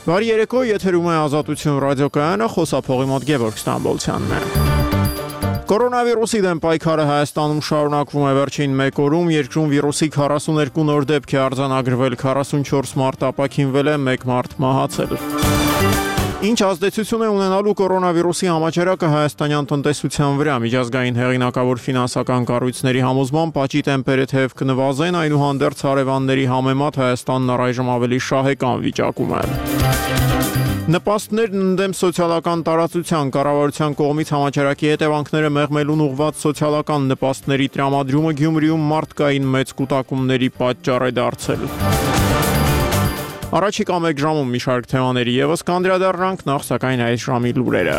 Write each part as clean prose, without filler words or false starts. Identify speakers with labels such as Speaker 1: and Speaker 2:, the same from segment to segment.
Speaker 1: Բարի երեկո, եթերում է Ազատություն ռադիոկայանը, խոսափողի մոտ Գևորգ Ստամբոլցյանն է։ Կորոնավիրուսի դեմ պայքարը Հայաստանում շարունակվում է վերջին մեկ օրում, երկրում վիրուսի 42 նոր դեպք է արձանագրվել, 44 մարդ ապաքինվել է, 1 մարդ մահացել։ Ինչ ազդեցություն է ունենալու կորոնավիրուսի համաճարակը հայաստանյան տնտեսության վրա։ Միջազգային հեղինակավոր ֆինանսական կառույցների համոզմամբ աճի տեմպերը թեև կնվազեն, այնուհանդերձ հարևանների համեմատ Հայաստանն առայժմ ավելի շահեկան վիճակում է։ Նպաստներն ընդդեմ սոցիալական տարածության կառավարության կողմից համաճարակի հետևանքները մեղմելուն ուղղված սոցիալական նպաստների տրամադրումը Գյումրիում մարդկային մեծ կուտակումների պատճառ է դարձել։ Առաջիկա մեկ ժամում մի շարք թեմաների ևս կանդրադառնանք, նախ սակայն այս ժամի լուրերը։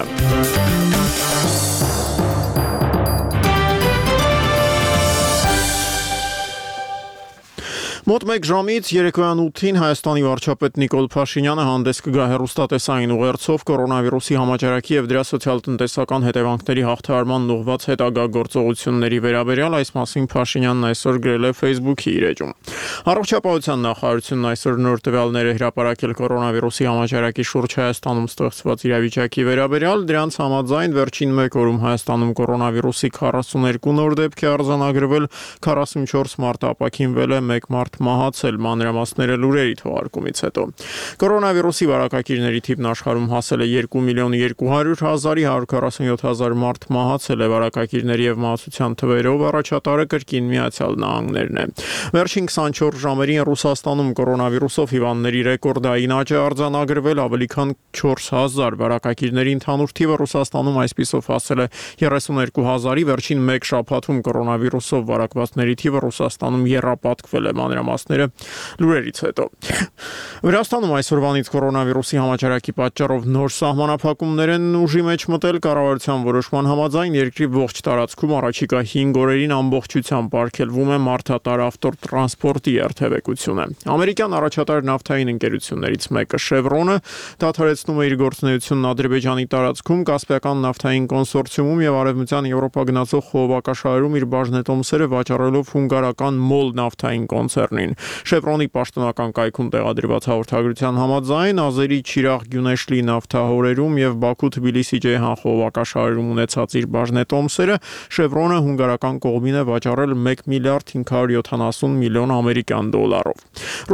Speaker 1: Մոտ մեկ ժամից երեկոյան 8-ին Հայաստանի վարչապետ Նիկոլ Փաշինյանը հանդես կգա հեռուստատեսային ուղերձով կորոնավիրուսի համաճարակի եւ դրա սոցիալ-տնտեսական հետևանքների հաղթահարման ուղղված հետագա գործողությունների վերաբերյալ, այս մասին Փաշինյանն այսօր գրել է Facebook-ի իր էջում։ Առողջապահության նախարարությունն այսօր նոր տվյալներ է հրապարակել կորոնավիրուսի համաճարակի շուրջ Հայաստանում ստեղծված իրավիճակի վերաբերյալ, դրանց համաձայն վերջին մեկ օրում Հայաստանում կորոնավիրուսի 42 նոր դեպք է արձանագրվել, 44 մարդ ապաքինվել է, 1 մարդ մահացել, մանրամասները լուրերի թողարկումից հետո։ Կորոնավիրուսի վարակակիրների թիվն աշխարհում հասել է 2.200.000-ի, 147,000 մարդ մահացել է, վարակակիրների եւ մահացության թվերով առաջատարը կրկին Միացյալ Նահանգներն է։ Վերջին 24 ժամերին Ռուսաստանում կորոնավիրուսով հիվանդների ռեկորդային աճ է արձանագրվել, ավելի քան 4,000 վարակակիրների ընդհանուր թիվը Ռուսաստանում այսպիսով հասել է 32,000-ի, վերջին մեկ շաբաթում կորոնավիրուսով վարակվածների թիվը Ռուսաստանում եռապատկվել է, մանրամասները լուրերից հետո։ Վրաստանում այսօրվանից կորոնավիրուսի համաճարակի պատճառով նոր սահմանափակումներ են ուժի մեջ մտել, կառավարության որոշման համաձայն երկրի ողջ տարածքում առաջիկա 5 օրերին ամբողջությամբ արգելվում է մարդատար ավտոտրանսպորտի երթևեկությունը։ Ամերիկյան առաջատար նավթային ընկերություններից մեկը Chevron-ը դադարեցնում է իր գործունեությունն Ադրբեջանի տարածքում, Կասպիական նավթային կոնսորցիումում եւ Արևմտյան Եվրոպա գնացող խողովակաշարերում իր բաժնետոմսերը վաճառելով հունգարական MOL նավթային կոնցեռնին։ Chevron-ի պաշտոնական կայքում տեղադրված հաղորդագրության համաձայն Ազերի Չիրաղ Գյունեշլի նավթահորերում եւ Բաքու-Թբիլիսի Ջեհան խողովակաշարերում ունեցած իր բաժնետոմսերը Chevron-ը հունգարական կողմին է վաճառել 1 միլիարդ 570 միլիոն ամերիկյան դոլարով։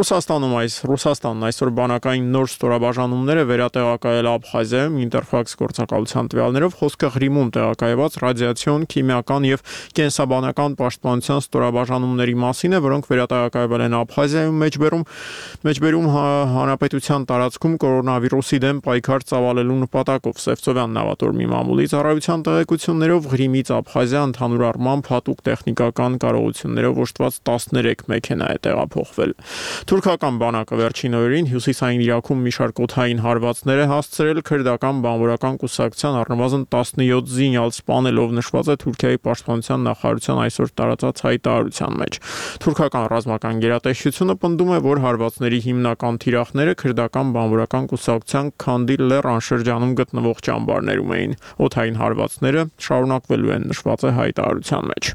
Speaker 1: Ռուսաստանն այսօր բանակային նոր ստորաբաժանումներ է վերատեղակայել Աբխազիայում, Ինտերֆաքս գործակալության տվյալներով խոսքը Ղրիմում տեղակայված ռադիացիոն, քիմիական եւ կենսաբանական պաշտպանության ստորաբաժանումների մասին է, որոնք վերատեղակայվել են Աբխազիայում, մեջբերում հանրապետության տարածքում կորոնավիրուսի դեմ պայքար ծավալելու նպատակով։ Սևծովյան նավատորմի մամուլի ծառայության տեղեկություններով Ղրիմից Աբխազիա ընդհանուր առմամբ հատուկ տեխնիկական կարողություններով օժտված 13 մեքենա է տեղափոխվել։ Թուրքական բանակը վերջին օրերին հյուսիսային Իրաքում մի շարք օդային հարվածներ է հասցրել, քրդական բանվորական կուսակցության առնվազն 17 զինյալ սպանելով, նշված է Թուրքիայի պաշտպանության նախարարության այսօր տարածած հայտարարության մեջ։ Թուրքական ռազմական գերատեսչությունը պնդում է, որ հարվածների հիմնական թիրախները քրդական բանվորական կուսակցության Քանդիլ լեռան շրջանում գտնվող ճամբարներում էին։ Օդային հարվածները շարունակվելու են, նշված է հայտարարության մեջ։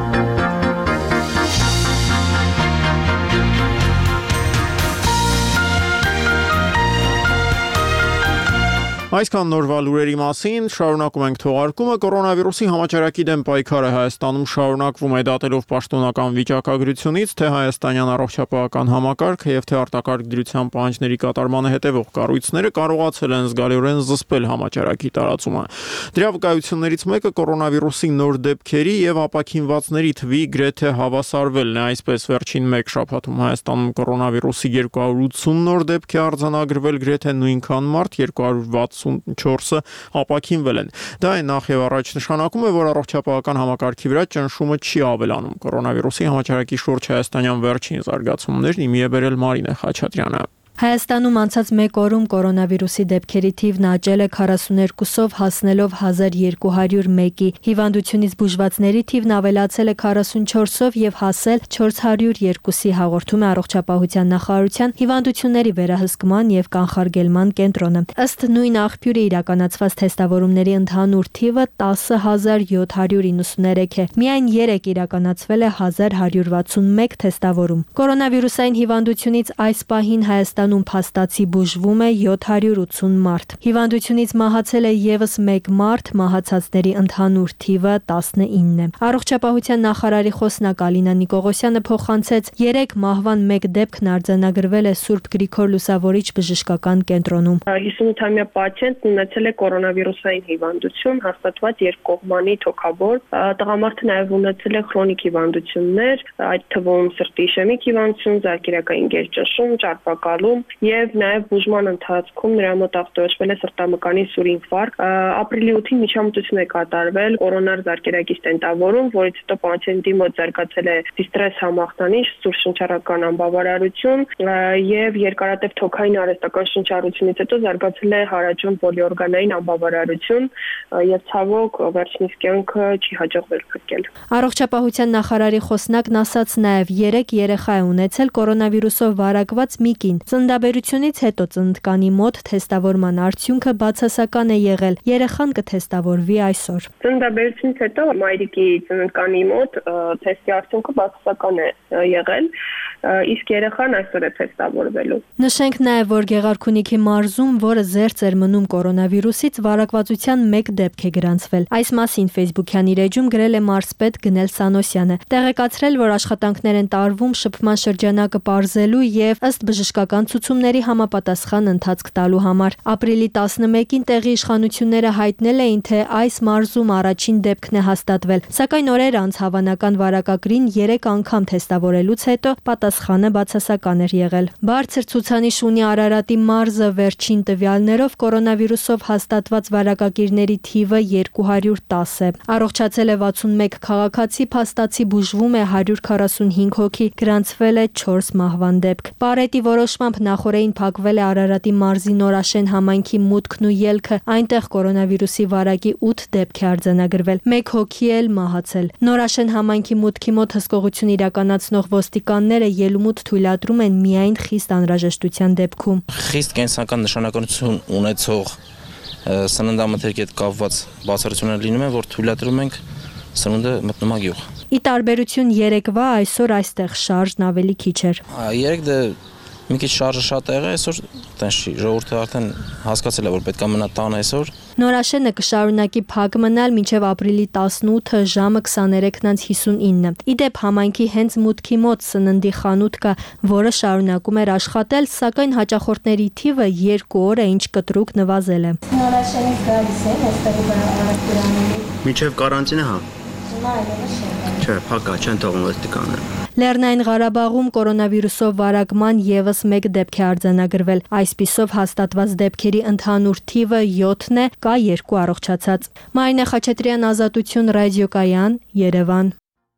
Speaker 1: Այսքան նորվա լուրերի մասին, շարունակում ենք թողարկումը։ Կորոնավիրուսի համաճարակի դեմ պայքարը Հայաստանում շարունակվում է, դատելով պաշտոնական վիճակագրությունից, թե հայաստանյան առողջապահական համակարգը եւ թե արտակարգ դրության պահանջների կատարմանը հետևող կառույցները կարողացել են զգալիորեն զսպել համաճարակի տարածումը։ Դրա վկայություններից մեկը կորոնավիրուսի նոր դեպքերի եւ ապաքինվածների թվի գրեթե հավասարվելն է, այսպես վերջին մեկ շաբաթում Հայաստանում կորոնավիրուսի 280 նոր դեպք է արձանագրվել, գրեթե նույնքան մարդ 264-ը ապաքինվել են։ Դա է նախ եւ առաջ նշանակում է, որ առողջապահական համակարգի վրա ճնշումը չի ավելանում։ Կորոնավիրուսի համաճարակի շուրջ հայաստանյան վերջին զարգացումներն իմի է բերել Մարինե Խաչատրյանը։
Speaker 2: Հայաստանում անցած մեկ օրում կորոնավիրուսի դեպքերի թիվն աճել է 42-ով, հասնելով 1201-ի։ Հիվանդությունից բուժվածների թիվն ավելացել է 44-ով եւ հասել 402-ի, հաղորդում է Առողջապահության նախարարության հիվանդությունների վերահսկման եւ կանխարգելման կենտրոնը։ Ըստ նույն աղբյուրի իրականացված թեստավորումների ընդհանուր թիվը 10793 է։ Միայն 3 իրականացվել է 1161 թեստավորում։ Կորոնավիրուսային հիվանդությունից այս պահին Հայաստանում Հայաստանում փաստացի բուժվում է 780 մարդ։ Հիվանդությունից մահացել է եւս 1 մարդ, մահացածների ընդհանուր թիվը 19 է։ Առողջապահության նախարարի խոսնակ Ալինա Նիկողոսյանը փոխանցեց 3 մահվան 1 դեպքն արձանագրվել է Սուրբ Գրիգոր Լուսավորիչ բժշկական կենտրոնում։
Speaker 3: 58-ամյա պացիենտն ունեցել է կորոնավիրուսային հիվանդություն, հաստատված երկկողմանի թոքաբոր։ Տղամարդը նաև ունեցել է քրոնիկ հիվանդություններ, այդ թվում սրտի իշեմիկ հիվանդություն, զարկերակային գերճնշում, ճարպակալում եւ նաև բուժման ընթացքում նրա մոտ ախտորոշվել է սրտամկանի սուր ինֆարկտ։ Ապրիլի 8-ին միջամտություն է կատարվել կորոնար զարկերակի ստենտավորում, որից հետո պացիենտի մոտ զարգացել է դիստրես համախտանիշ, սուր շնչառական անբավարարություն եւ երկարատև թոքային արհեստական շնչառությունից հետո զարգացել է հարաճուն պոլիօրգանային անբավարարություն եւ ցավոք վերջինիս կյանքը չի հաջողվել փրկել։
Speaker 2: Առողջապահության նախարարի խոսնակն ասաց նաև 3 երեխա է ունեցել կորոնավիրուսով վարակված մի կին։ Ծննդաբերությունից հետո ծննդկանի մոտ թեստավորման արդյունքը բացասական է եղել։ Երեխան կթեստավորվի այսօր։
Speaker 3: Ծննդաբերությունից հետո մայրիկի ծննդկանի մոտ թեստի արդյունքը բացասական է եղել, իսկ երեխան այսօր է թեստավորվելու։
Speaker 2: Նշենք նաև, որ Գեղարքունիքի մարզում, որը զերծ էր մնում կորոնավիրուսից, վարակվածության 1 դեպք է գրանցվել։ Այս մասին Facebook-յան իր էջում գրել է մարզպետ Գնել Սանոսյանը, տեղեկացրել, որ աշխատանքներ են տարվում շփման շրջանակը պարզելու եւ ըստ բժշկական ցուցումների համապատասխան ընթացք տալու համար։ Ապրիլի 11-ին տեղի իշխանությունները հայտնել էին, թե այս մարզում առաջին դեպքն է հաստատվել, սակայն օրեր անց հավանական վարակագրին 3 անգամ թեստավորելուց հետո պատասխանը բացասական էր եղել։ Բարձր ցուցանիշ ունի Արարատի մարզը, վերջին տվյալներով կորոնավիրուսով հաստատված վարակագիրների թիվը 210 է։ Առողջացել է 61 քաղաքացի, փաստացի բուժվում է 145 հոգի, գրանցվել է 4 մահվան դեպք։ Պարետի որոշմամբ նախորդին փակվել է Արարատի մարզի Նորաշեն համայնքի մուտքն ու ելքը, այնտեղ կորոնավիրուսի վարակի 8 դեպք է արձանագրվել, 1 հոգի էլ մահացել։ Նորաշեն համայնքի մուտքի մոտ հսկողություն իրականացնող ոստիկանները ելումուտ թույլատրում են միայն խիստ անհրաժեշտության դեպքում։
Speaker 4: Խիստ կենսական նշանակություն ունեցող սննդամթերքի հետ կապված բացառություններ լինում են, որ թույլատրում ենք սնունդը մտնում է գյուղ։
Speaker 2: Ի տարբերություն երեկվա, այսօր այստեղ շարժն ավելի քիչ էր։
Speaker 4: Երեք դե մի քիչ շարժը շատ եղել է, այսօր տենց չի, ժողովուրդը արդեն հասկացել է, որ պետք է մնա տանը այսօր։
Speaker 2: Նորաշենը կշարունակի փակ մնալ մինչև ապրիլի 18-ը ժամը 23:59։ Իդեպ համայնքի հենց մուտքի մոտ սննդի խանութ կա, որը շարունակում էր աշխատել, սակայն հաճախորդների թիվը 2 օր է ինչ կտրուկ նվազել է։
Speaker 5: Նորաշենից գալիս են, այստեղ վրա
Speaker 6: Մինչև կարանտինը, հա։ Չէ, փակա, չեն թողում ոստիկանները։
Speaker 2: Լեռնային Ղարաբաղում կորոնավիրուսով վարակման եւս 1 դեպք է արձանագրվել։ Այսպիսով հաստատված դեպքերի ընդհանուր թիվը 7-ն է, կա 2 առողջացած։ Մարինե Խաչատրյան, Ազատություն, Ռադիոկայան, Երևան։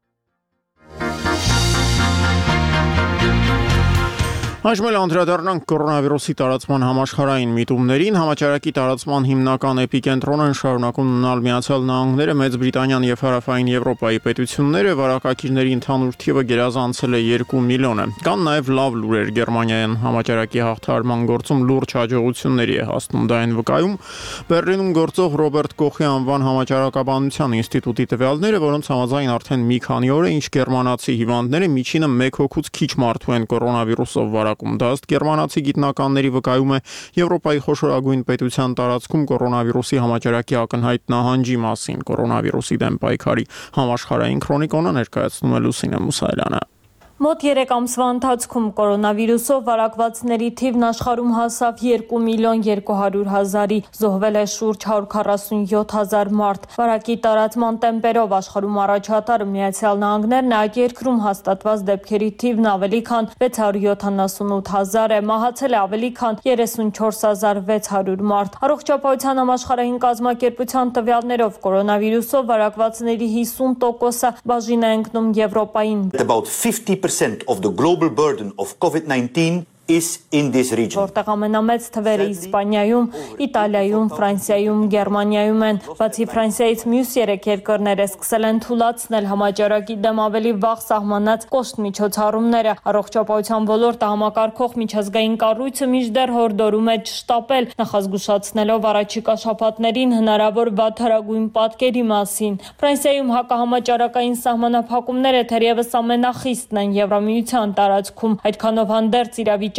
Speaker 1: Այժմ էլ անդրադառնանք կորոնավիրուսի տարածման համաշխարհային միտումներին։ Համաճարակի տարածման հիմնական էպիկենտրոն են շարունակում մնալ Միացյալ Նահանգները, Մեծ Բրիտանիան եւ Հարավային Եվրոպայի պետությունները, վարակակիրների ընդհանուր թիվը գերազանցել է 2 միլիոնը։ Կան նաեւ լավ լուրեր։ Գերմանիայում համաճարակի հաղթահարման գործում լուրջ հաջողությունների է հասնում, դա այն վկայում Բեռլինում գործող Ռոբերտ Կոխի անվան համաճարակաբանության ինստիտուտի տվյալները, որոնց համաձայն արդեն մի քանի օր է, ինչ գերմանացի հիվանդները միջինը 1 հոգուց քիչ մարդու են կորոնավիրուսով Դա ըստ գերմանացի գիտնականների վկայում է Եվրոպայի խոշորագույն պետության տարածքում կորոնավիրուսի համաճարակի ակնհայտ նահանջի մասին։ Կորոնավիրուսի դեմ պայքարի համաշխարհային քրոնիկոնը ներկայացնում է Լուսինե Մուսայելյանը։
Speaker 7: Մոտ 3 ամսվա ընթացքում կորոնավիրուսով վարակվածների թիվն աշխարհում հասավ 2 միլիոն 200 հազարի, զոհվել է շուրջ 147 հազար մարդ։ Վարակի տարածման տեմպերով աշխարհում առաջատարը Միացյալ Նահանգներն է, այդ երկրում հաստատված դեպքերի թիվն ավելի քան 678 հազար է, մահացել է ավելի քան 34600 մարդ։ Առողջապահության համաշխարհային կազմակերպության տվյալներով կորոնավիրուսով վարակվածների 50%-ը բաժին է ընկնում Եվրոպային։
Speaker 8: About 50% of the global burden of COVID-19 is in this region.
Speaker 7: Որտեղ ամենամեծ թվերը Իսպանիայում, Իտալիայում, Ֆրանսիայում, Գերմանիայում են, բացի Ֆրանսիայից մյուս 3 երկրները սկսել են թուլացնել համաճարակի դեմ ավելի վաղ սահմանած կոշտ միջոցառումները։ Առողջապահության ոլորտը համակարգող միջազգային կառույցը մինչդեռ հորդորում է չշտապել, նախազգուշացնելով առաջիկա շաբաթներին հնարավոր վատթարագույն պատկերի մասին։ Ֆրանսիայում հակահամաճարակային սահմանափակումները թերևս ամենախիստն են Եվրամիության տարածքում, այդքանով հանդերձ իրավիճակը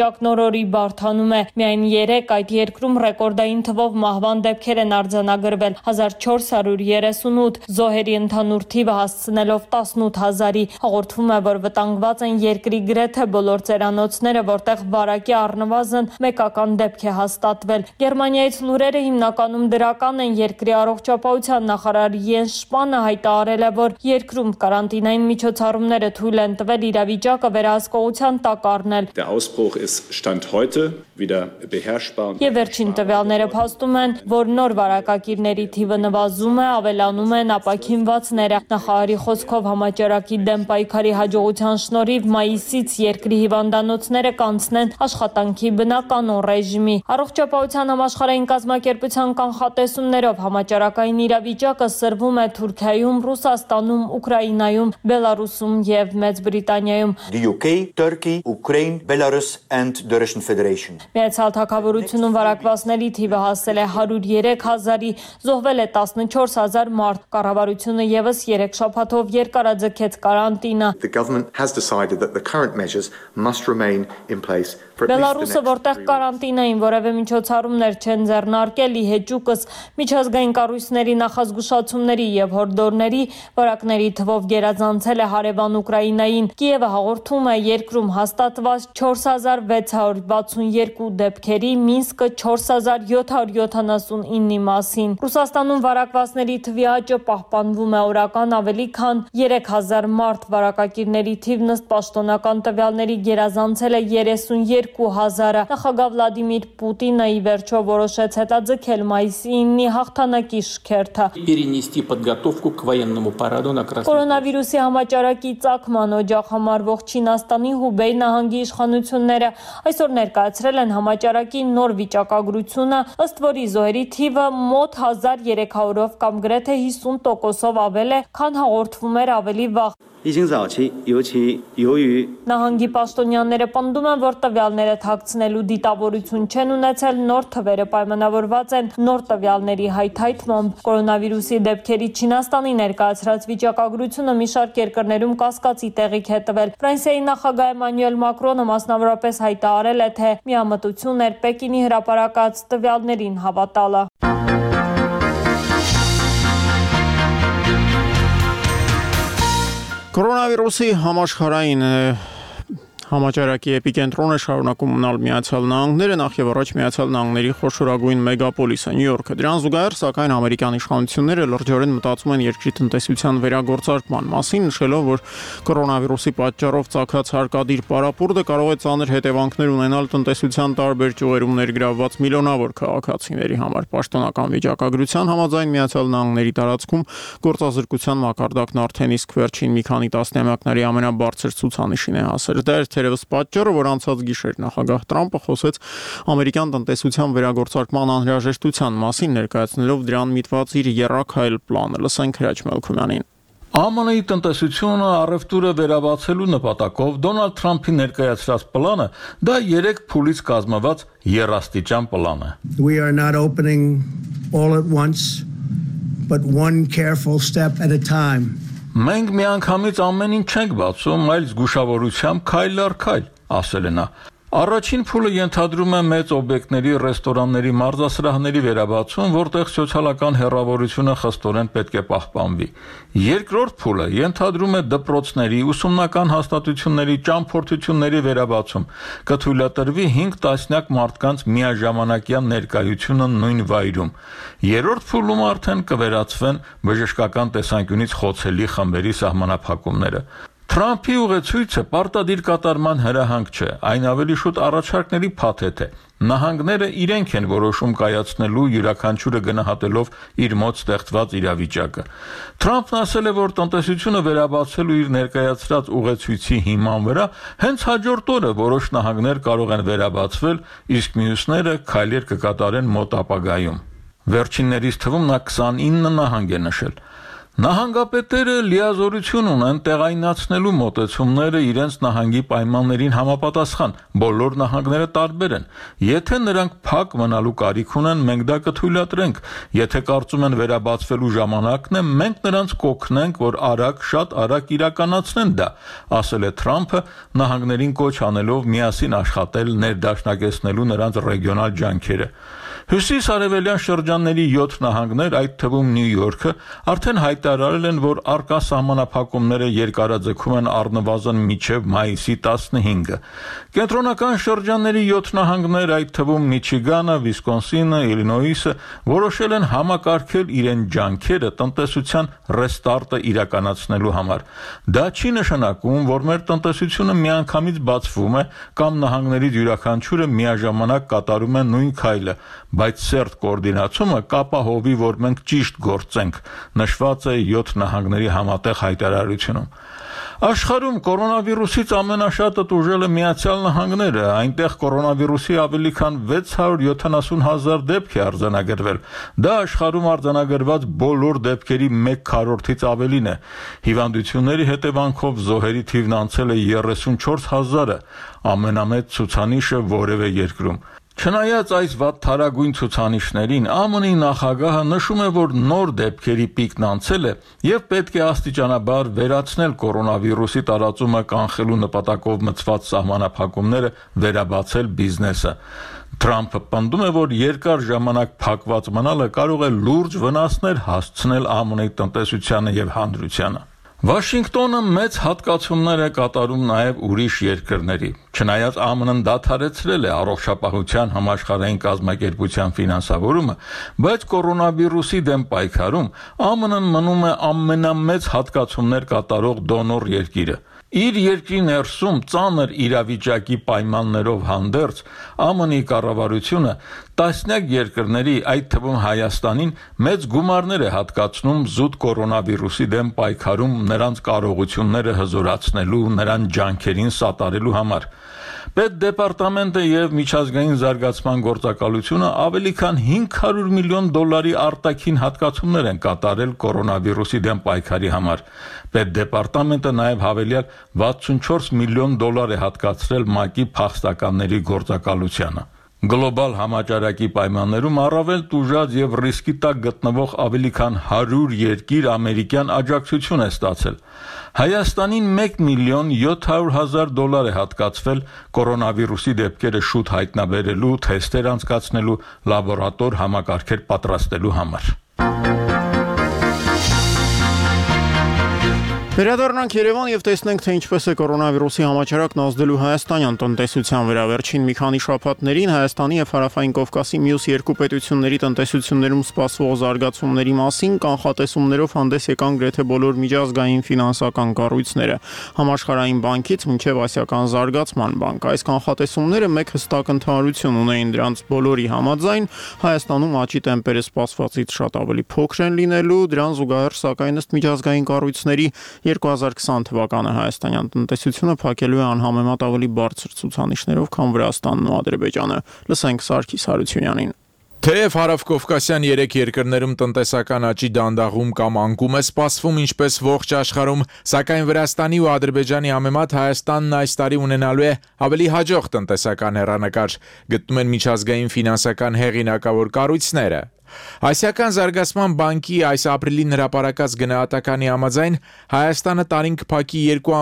Speaker 7: իրավիճակն օր-օրի բարդանում է։ Միայն 3 այդ երկրում ռեկորդային թվով մահվան դեպքեր են արձանագրվել՝ 1438, զոհերի ընդհանուր թիվը հասցնելով 18000-ի։ Հաղորդվում է, որ վտանգված են երկրի գրեթե բոլոր ծերանոցները, որտեղ վարակի առնվազն մեկական դեպք է հաստատվել։ Գերմանիայից լուրերը հիմնականում դրական են։ Երկրի առողջապահության նախարար Յենս Շպանը հայտարարել է, որ երկրում կարանտինային միջոցառումները թույլ են տվել իրավիճակը վերահսկողության տակ առնել։ Եվ վերջին տվյալները փաստում են, որ նոր վարակակիրների թիվը նվազում է, ավելանում են ապաքինվածները։ Նախարարի խոսքով համաճարակի դեմ պայքարի հաջողության շնորհիվ մայիսից երկրի հիվանդանոցները կանցնեն աշխատանքի բնականon ռեժիմի։ Առողջապահության համաշխարհային կազմակերպության կանխատեսումներով համաճարակային իրավիճակը սրվում է Թուրքիայում, Ռուսաստանում, Ուկրաինայում, Բելարուսում եւ Մեծ Բրիտանիայում։
Speaker 8: The UK, Turkey, Ukraine, Belarus and the Russian Federation.
Speaker 7: Միացյալ Թագավորությունում վարակվածների թիվը հասել է 103,000-ի, զոհվել է 14000 մարդ։ Կառավարությունը եւս 3 շաբաթով երկարաձգեց կարանտինը։
Speaker 9: The government has decided that the current measures must remain in place.
Speaker 7: Բելարուսը, որտեղ կարանտինային որևէ միջոցառումներ չեն ձեռնարկել, ի հեճուկս միջազգային կառույցների նախազգուշացումների եւ հորդորների, վարակների թվով գերազանցել է հարևան Ուկրաինային։ Կիևը հաղորդում է երկրում հաստատված 4662 դեպքերի, Մինսկը 4779-ի մասին։ Ռուսաստանում վարակվածների թվի աճը պահպանվում է օրական ավելի քան 3000 մարդ։ Վարակակիրների թիվն ըստ պաշտոնական տվյալների գերազանցել է 32000-ը։ Նախագահ Վլադիմիր Պուտինը ի վերջո որոշեց հետաձգել մայիսի 9-ի հաղթանակի շքերթը։ Կորոնավիրուսի համաճարակի ծագման օջախ համարվող Չինաստանի Հուբեյ նահանգի իշխանությունները այսօր ներկայացրել են համաճարակի նոր վիճակագրությունը, ըստ որի զոհերի թիվը մոտ 1300-ով կամ գրեթե 50%-ով ավել է, քան հաղորդվում էր ավելի վաղ։ Նահանգի պաշտոնյաները պնդում են, որ տվյալները թաքցնելու դիտավորություն չեն ունեցել, նոր թվերը պայմանավորված են նոր տվյալների հայթայթմամբ։ Կորոնավիրուսի դեպքերի Չինաստանի ներկայացրած վիճակագրությունը մի շարք երկրներում կասկածի տեղիք է տվել։ Ֆրանսիայի նախագահ Էմանուել Մակրոնը մասնավորապես հայտարարել է, թե միամտություն էր Պեկինի հրապարակած տվյալներին հավատալը։
Speaker 1: Կորոնավիրուսի համաշխարհային համաճարակի էպիկենտրոնը շարունակում մնալ Միացյալ Նահանգները, նախ եւ առաջ Միացյալ Նահանգների խոշորագույն մեգապոլիսը Նյու Յորքը։ Դրան զուգահեռ, սակայն ամերիկյան իշխանությունները լրջորեն մտածում են երկրի տնտեսության վերագործարկման մասին, նշելով, որ կորոնավիրուսի պատճառով ծագած հարկադիր պարապուրդը կարող է ծանր հետևանքներ ունենալ տնտեսության տարբեր ճյուղերում ներգրավված միլիոնավոր քաղաքացիների համար։ Պաշտոնական վիճակագրության համաձայն Միացյալ Նահանգների տարածքում գործազրկության մակարդակն արդեն իսկ վերջին մի քանի տասնամյակների ամենաբարձր ցուցանիշին է հասել։ Թերևս պատճառը, որ անցած գիշեր նախագահ Տրամպը խոսեց ամերիկյան տնտեսության վերագործարկման անհրաժեշտության մասին, ներկայացնելով դրան միտված իր եռակայլ պլանը։ Լսենք Հրաչ Մելքումյանին։
Speaker 10: ԱՄՆ-ի տնտեսությունը առևտուրը վերաբացելու նպատակով Դոնալդ Թրամփի ներկայացրած պլանը դա 3 փուլից կազմված եռաստիճան պլան է։
Speaker 11: We are not opening all at once, but one careful step at a time.
Speaker 10: Մենք միանգամից ամեն ինչ չենք բացում, այլ զգուշավորությամբ քայլ առ քայլ, ասել է նա։ Առաջին փուլը ենթադրում է մեծ օբյեկտների, ռեստորանների, մարզասրահների վերաբացում, որտեղ սոցիալական հեռավորությունը խստորեն պետք է պահպանվի։ Երկրորդ փուլը ենթադրում է դպրոցների, ուսումնական հաստատությունների, ճամփորդությունների վերաբացում, կթույլատրվի 5 տասնյակ մարդկանց միաժամանակյան ներկայությունը նույն վայրում։ Երրորդ փուլում արդեն կվերացվեն բժշկական տեսանկյունից խոցելի խմբերի սահմանափակումները։ Թրամփի ուղեցույցը պարտադիր կատարման հրահանգ չէ, այն ավելի շուտ առաջարկների փաթեթ է։ Նահանգները իրենք են որոշում կայացնելու յուրաքանչյուրը գնահատելով իր մոտ ստեղծված իրավիճակը։ Թրամփն ասել է, որ տնտեսությունը վերաբացելու իր ներկայացրած ուղեցույցի հիման վրա հենց հաջորդ օրը որոշ նահանգներ կարող են վերաբացվել, իսկ մյուսները քայլեր կկատարեն մոտ ապագայում։ Վերջիններից թվում նա 29 նահանգ է նշել։ Նահանգապետերը լիազորություն ունեն տեղայնացնելու մոտեցումները իրենց նահանգի պայմաններին համապատասխան, բոլոր նահանգները տարբեր են, եթե նրանք փակ մնալու կարիք ունեն, մենք դա կթույլատրենք, եթե կարծում են վերաբացվելու ժամանակն է, մենք նրանց կօգնենք, որ շատ արագ իրականացնեն դա, ասել է Թրամփը, նահանգներին կոչ անելով միասին աշխատել ներդաշնակեցնելու նրանց ռեգիոնալ ջանքերը։ Հյուսիս-արևելյան շրջանների 7 նահանգներ, այդ թվում Նյու Յորքը, արդեն հայտարարել են, որ առկա սահմանափակումները երկարաձգում են առնվազն մինչև մայիսի 15-ը։ Կենտրոնական շրջանների 7 նահանգներ, այդ թվում Միչիգանը, Վիսկոնսինը, Իլինոյսը, որոշել են համակարգել իրեն ջանքերը տնտեսության ռեստարտը իրականացնելու համար։ Դա չի նշանակում, որ մեր տնտեսությունը միանգամից բացվում է կամ նահանգներից յուրաքանչյուրը միաժամանակ կատարում է նույն քայլը, բայց սերտ կոորդինացումը կապահովի, որ մենք ճիշտ գործենք, նշված է 7 նահանգների համատեղ հայտարարությունում։ Աշխարհում կորոնավիրուսից ամենաշատը տուժել է Միացյալ Նահանգները, այնտեղ կորոնավիրուսի ավելի քան 670,000 դեպք է արձանագրվել։ Դա աշխարհում արձանագրված բոլոր դեպքերի 1/4-ից ավելին է։ Հիվանդությունների հետևանքով զոհերի թիվն անցել է 34,000-ը, ամենամեծ ցուցանիշը որևէ երկրում։ Չնայած այս վատթարագույն ցուցանիշներին, ԱՄՆ-ի նախագահը նշում է, որ նոր դեպքերի պիկն անցել է եւ պետք է աստիճանաբար վերացնել կորոնավիրուսի տարածումը կանխելու նպատակով մտցված սահմանափակումները, վերաբացել բիզնեսը։ Թրամփը պնդում է, որ երկար ժամանակ փակված մնալը կարող է լուրջ վնասներ հասցնել ԱՄՆ-ի տնտեսությանը եւ հանրությանը։ Վաշինգտոնը մեծ հատկացումներ է կատարում նաև ուրիշ երկրների։ Չնայած ԱՄՆ-ն դադարեցրել է առողջապահության համաշխարհային կազմակերպության ֆինանսավորումը, բայց կորոնավիրուսի դեմ պայքարում ԱՄՆ-ն մնում է ամենամեծ հատկացումներ կատարող դոնոր երկիրը։ Իր երկրի ներսում ծանր իրավիճակի պայմաններով հանդերձ ԱՄՆ-ի կառավարությունը տասնյակ երկրների, այդ թվում Հայաստանին, մեծ գումարներ է հատկացնում զուտ կորոնավիրուսի դեմ պայքարում նրանց կարողությունները հզորացնելու, նրան ջանքերին սատարելու համար։ Պետդեպարտամենտը եւ միջազգային զարգացման գործակալությունը ավելի քան $500 միլիոն արտաքին հատկացումներ են կատարել կորոնավիրուսի դեմ պայքարի համար։ Պետդեպարտամենտը նաև հավելյալ $64 միլիոն է հատկացրել ՄԱԿ-ի փախստականների գործակալությանը։ Գլոբալ համաճարակի պայմաններում առավել տուժած եւ ռիսկի տակ գտնվող ավելի քան 100 երկիր ամերիկյան աջակցություն է ստացել։ Հայաստանին $1,700,000 է հատկացվել կորոնավիրուսի դեպքերը շուտ հայտնաբերելու, թեստեր անցկացնելու, լաբորատոր համակարգեր պատրաստելու համար։
Speaker 1: Վերադառնանք Երևան եւ տեսնենք, թե ինչպես է կորոնավիրուսի համաճարակն ազդելու հայաստանյան տնտեսության վրա։ Վերջին մի քանի շաբաթներին Հայաստանի եւ Հարավային Կովկասի մյուս երկու պետությունների տնտեսություններում սպասվող զարգացումների մասին կանխատեսումներով հանդես եկան գրեթե բոլոր միջազգային ֆինանսական կառույցները, Համաշխարհային բանկից մինչեւ Ասիական զարգացման բանկ։ Այս կանխատեսումները մեկ հստակ ընդհանրություն ունեին, դրանց բոլորի համաձայն Հայաստանում աճի տեմպերը սպասվածից շատ ավելի փոքր են լինելու, դրան զուգահեռ սակայն ըստ միջազգային կառույցների 2020 թվականը հայաստանյան տնտեսությունը փակելու է անհամեմատ ավելի բարձր ցուցանիշներով, քան Վրաստանն ու Ադրբեջանը։ Լսենք Սարգիս Հարությունյանին։
Speaker 12: Թեև հարավկովկասյան 3 երկրներում տնտեսական աճի դանդաղում կամ անկում է սպասվում ինչպես ողջ աշխարհում, սակայն Վրաստանի ու Ադրբեջանի համեմատ Հայաստանն այս տարի ունենալու է ավելի հաջող տնտեսական հեռանկար, գտնում են միջազգային ֆինանսական հեղինակավոր կառույցները։ Ասիական զարգացման բանկի այս ապրիլին հրապարակած գնահատականի համաձայն Հայաստանը տարին կփակի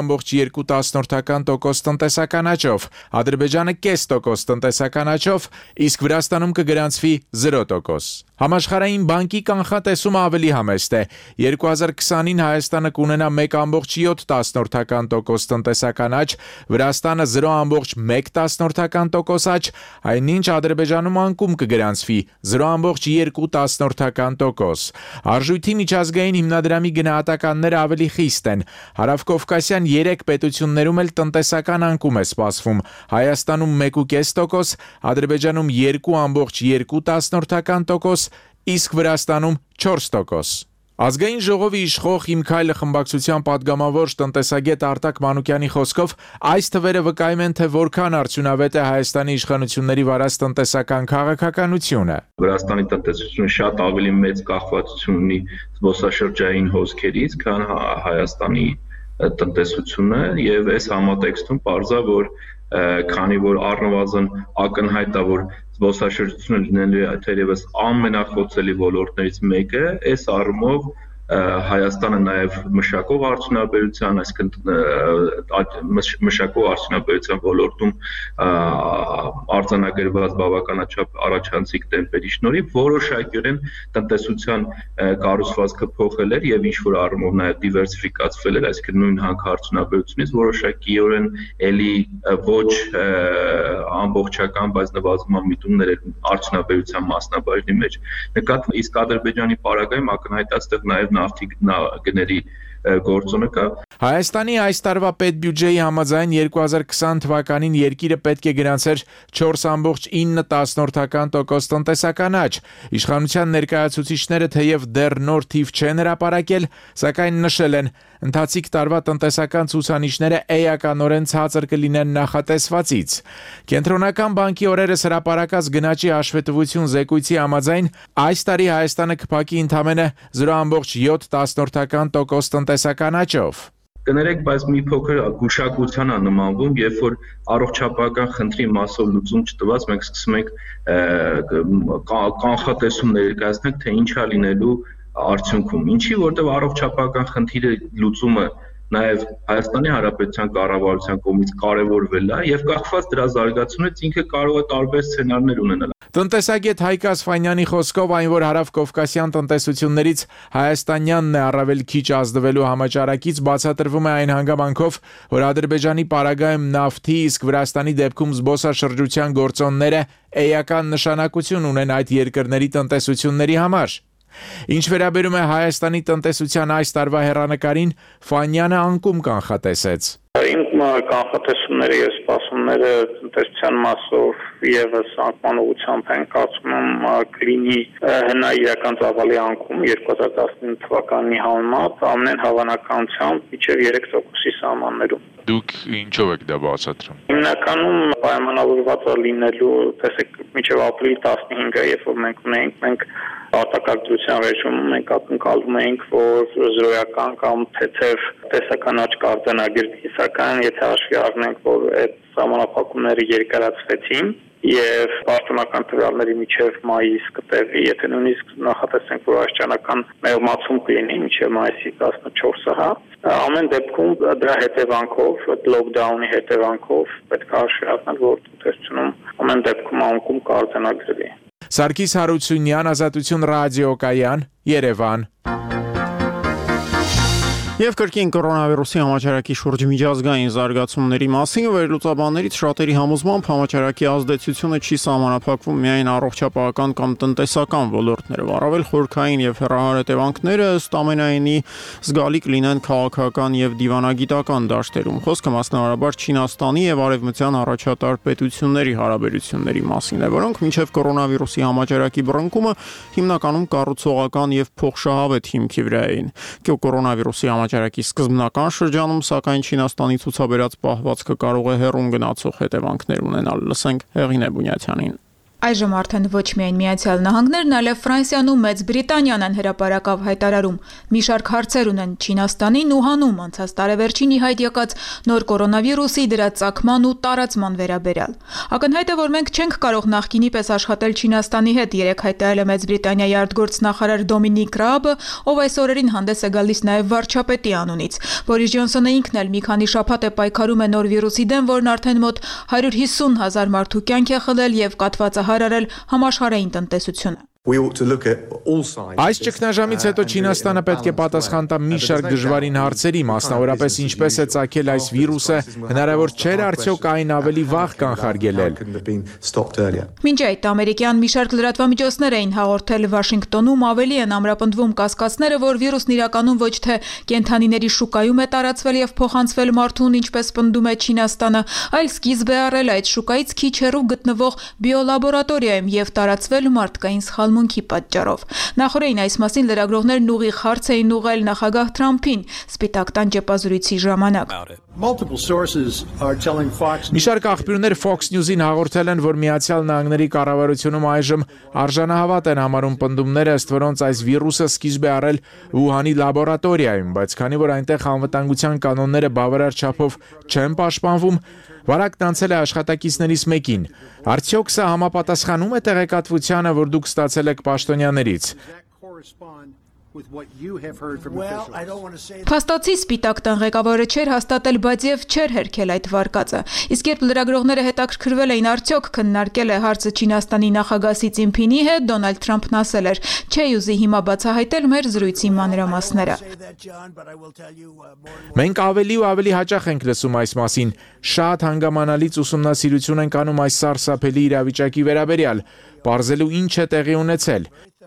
Speaker 12: 2.2% տնտեսական աճով, Ադրբեջանը կես տոկոս տնտեսական աճով, իսկ Վրաստանում կգրանցվի 0%։ Համաշխարհային բանկի կանխատեսումը ավելի համեստ է։ 2020-ին Հայաստանը կունենա 1.7% տնտեսական աճ, Վրաստանը 0.1% աճ, այնինչ Ադրբեջանում անկում կգրանցվի 0.2%։ Արժույթի միջազգային հիմնադրամի գնահատականները ավելի խիստ են։ Հարավկովկասյան 3 պետություններում էլ տնտեսական անկում է սպասվում։ Հայաստանում 1.5%, Ադրբեջանում 2.2%, իսկ Վրաստանում 4%։ Ազգային ժողովի իշխող Իմ քայլը խմբակցության падգամավոր տնտեսագետ Արտակ Մանուկյանի խոսքով այս թվերը վկայում են, թե որքան արդյունավետ է Հայաստանի իշխանությունների վարած տնտեսական քաղաքականությունը։
Speaker 13: Վրաստանի տնտեսությունը շատ ավելի մեծ կախվածություն ունի զբոսաշրջային հոսքերից, քան Հայաստանի տնտեսությունը, եւ այս համատեքստում պարզա, որ քանի որ առնվազն ակնհայտ է, որ զբոսաշրջությունը լինելու է թերևս ամենախոցելի ոլորտներից մեկը, այս առումով Հայաստանը նաև մշակող արդյունաբերության, այսինքն մշակող արդյունաբերության ոլորտում արձանագրված բավականաչափ առաջանցիկ տեմպերի շնորհիվ որոշակիորեն տնտեսության կառուցվածքը փոխել էր եւ ինչ-որ առումով նաև դիվերսիֆիկացվել էր, այսինքն նույն հանքարդյունաբերությունից որոշակիորեն էլի ոչ ամբողջական, բայց նվազման միտումներ էր արդյունաբերության մասնաբաժնի մեջ նկատվում, իսկ Ադրբեջանի պարագայում ակնհայտ է այստեղ նաև նավթի գների գործոնը կա։
Speaker 12: Հայաստանի այս տարվա պետբյուջեի համաձայն 2020 թվականին երկիրը պետք է գրանցեր 4.9% տնտեսական աճ։ Իշխանության ներկայացուցիչները թեև դեռ նոր թիվ չեն հրապարակել, սակայն նշել են, ընթացիկ տարվա տնտեսական ցուցանիշները էականորեն ցածր կլինեն նախատեսվածից։ Կենտրոնական բանկի օրերս հրապարակած գնաճի հաշվետվություն զեկույցի համաձայն այս տարի Հայաստանը կփակի ընդամենը 0.7% տնտեսական աճով։
Speaker 13: Կներեք, բայց մի փոքր գուշակության է նմանվում, երբ որ առողջապահական խնդրի մասով լուծում չտված, մենք սկսում ենք կանխատեսում ներկայացնել, թե ինչ է լինելու արդյունքում։ Ինչի, որտեղ առողջապահական խնդիրը լուծումը նաև Հայաստանի Հանրապետության կառավարության կողմից կարևորվել է եւ կախված դրա զարգացումից ինքը կարող է տարբեր սցենարներ ունենալ։
Speaker 12: Տնտեսագետ Հայկ Ասֆանյանի խոսքով այն, որ հարավկովկասյան տնտեսություններից հայաստանյանն է առավել քիչ ազդվելու համաճարակից, բացատրվում է այն հանգամանքով, որ Ադրբեջանի պարագայում նավթի, իսկ Վրաստանի դեպքում զբոսաշրջության գործոնները էական նշանակություն ունեն այդ երկրների տնտեսությունների համար։ Ինչ վերաբերում է Հայաստանի տնտեսության այս տարվա հեռանկարին, Ֆանյանը անկում կանխատեսեց։
Speaker 14: Իմ կանխատեսումները եւ սպասումները տնտեսության մասով եւս անկման ուղղությամբ են, կարծում եմ կլինի հնարական ծավալի անկում 2019 թվականի համեմատ ամեն հավանականությամբ մինչև 3%-ի սահմաններում։
Speaker 12: Դուք ինչով եք դա բացատրում։
Speaker 14: Հիմնականում պայմանավորված է լինելու, տեսեք, մինչև ապրիլի 15-ը, երբ որ մենք արտակարգության ռեժիմում մենք ակնկալում էինք, որ զրոյական կամ թեթև տեսական աճ կարձանագրվի, սակայն եթե հաշվի առնենք, որ այդ սահմանափակումները երկարացվեցին եւ պաշտոնական տվյալների միջև մայիս կտևի, եթե նույնիսկ նախատեսենք, որ աշճանական մեղմացում կլինի մինչև մայիսի 14-ը, ամեն դեպքում դրա հետևանքով, լոկդաունի հետևանքով պետք է հաշվի առնել, որ տնտեսությունում ամեն դեպքում անկում կարձանագրվի։
Speaker 12: Սարգիս Հարությունյան, Ազատություն ռադիոկայան, Երևան։
Speaker 1: Եվ կրկին կորոնավիրուսի համաճարակի շուրջ միջազգային զարգացումների մասին վերլուծաբաններից շատերի համոզմամբ համաճարակի ազդեցությունը չի սահմանափակվում միայն առողջապահական կամ տնտեսական ոլորտներով, առավել խորքային եւ հեռահար հետևանքները ըստ ամենայնի զգալի կլինեն քաղաքական եւ դիվանագիտական դաշտերում։ Խոսքը մասնավորաբար Չինաստանի եւ արևմտյան առաջատար պետությունների հարաբերությունների մասին է, որոնք մինչեւ կորոնավիրուսի համաճարակի բռնկումը հիմնականում կառուցողական եւ փոխշահավետ հիմքի վրա էին։ Կորոնավիրուսի Ճարակի սկզբնական շրջանում, սակայն Չինաստանի ցուցաբերած պահվածքը կարող է հեռուն գնացող հետևանքներ ունենալ։ Լսենք Հեղինե Բունյաթյանին։
Speaker 15: Այժմ արդեն ոչ միայն Միացյալ Նահանգներն, այլև Ֆրանսիան ու Մեծ Բրիտանիան են հրապարակավ հայտարարում։ Մի շարք հարցեր ունեն Չինաստանին ու հանում անցած տարեվերջին ի հայտ եկած նոր կորոնավիրուսի դրա ծագման ու տարածման վերաբերյալ։ Ակնհայտ է, որ մենք չենք կարող նախկինի պես աշխատել Չինաստանի հետ, երեք հայտարարել է Մեծ Բրիտանիայի արտգործնախարար Դոմինիկ Ռաբը, ով այս օրերին հանդես է գալիս նաև վարչապետի անունից։ Բորիս Ջոնսոնը ինքն էլ մի քանի շաբաթ է պայքարում է նոր վիրուսի դեմ, որն արդեն մոտ 150,000 մարդու կյանք է խլել եւ կաթված հարարել համաշխարհային տնտեսությունը։
Speaker 12: Այս ճգնաժամից հետո Չինաստանը պետք է պատասխան տա մի շարք դժվարին հարցերի, մասնավորապես ինչպես է ծագել այս վիրուսը, հնարավոր չէր արդյոք այն ավելի վաղ կանխարգելել։
Speaker 15: Մինչ այդ ամերիկյան մի շարք լրատվամիջոցներ էին հաղորդել Վաշինգտոնում, ավելի են ամրապնդվում կասկածները, որ վիրուսն իրականում ոչ թե կենդանիների շուկայում է տարածվել եւ փոխանցվել մարդուն, ինչպես պնդում է Չինաստանը, այլ սկիզբ է առել այդ շուկայից քիչ հեռու գտնվող բիոլաբորատորիայում եւ տարածվել մարդկային սխալմունքներով։ զարթմունքի պատճառով։ Նախորդին այս մասին լրագրողներն ուղիղ հարց էին ուղղել նախագահ Թրամփին Սպիտակ տան ճեպազրույցի ժամանակ։
Speaker 12: Մի շարք աղբյուրներ Fox News-ին հաղորդել են, որ Միացյալ Նահանգների կառավարությունում այժմ արժանահավատ են համարում պնդումները, ըստ որոնց այս վիրուսը սկիզբ է առել Վուհանի լաբորատորիայում, բայց քանի որ այնտեղ անվտանգության կանոնները բավարար չափով չեն պաշտպանվում, վարակն անցել է աշխատակիցներից մեկին։ Արդյոք սա համապատասխանում է տեղեկատվությանը, որ դուք ստացել եք պաշտոնյաներից։
Speaker 15: Փաստացի Սպիտակ տան ղեկավարը չէր հաստատել, բայց եւ չէր հերքել այդ վարկածը։ Իսկ երբ լրագրողները հետաքրքրվել էին արդյոք քննարկել է հարցը Չինաստանի նախագահ Սի Ցինփինի հետ, Դոնալդ Թրամփն ասել էր. «Չէ ուզի հիմա բացահայտել մեր զրույցի մանրամասները»։
Speaker 12: Մենք ավելի ու ավելի հաճախ ենք լսում այս մասին։ Շատ հանգամանալից ուսումնասիրություն ենք անում այս սարսափելի իրավիճակի վերաբերյալ, պարզելու ինչ է տեղի ունեցել։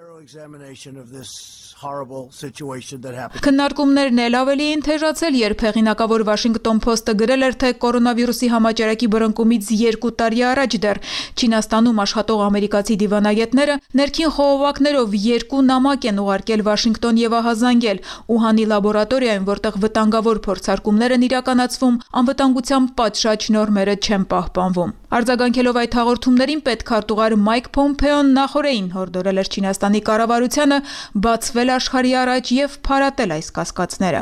Speaker 15: Քննարկումներն էլ ավելի էին թեժացել, երբ հեղինակավոր Washington Post-ը գրել էր, թե կորոնավիրուսի համաճարակի բռնկումից 2 տարի առաջ դեռ Չինաստանում աշխատող ամերիկացի դիվանագետները ներքին խողովակներով 2 նամակ են ուղարկել Վաշինգտոն եւ ահազանգել Ուհանի լաբորատորիայում, որտեղ վտանգավոր փորձարկումներ են իրականացվում, անվտանգության պատշաճ նորմերը չեն պահպանվում։ Արձագանքելով այդ հաղորդումներին պետքարտուղար Մայք Փոմփեոն նախորդին հորդորել էր Չինաստանի կառավարությանը բացվել աշխարհի առաջ եւ փարատել այս կասկածները։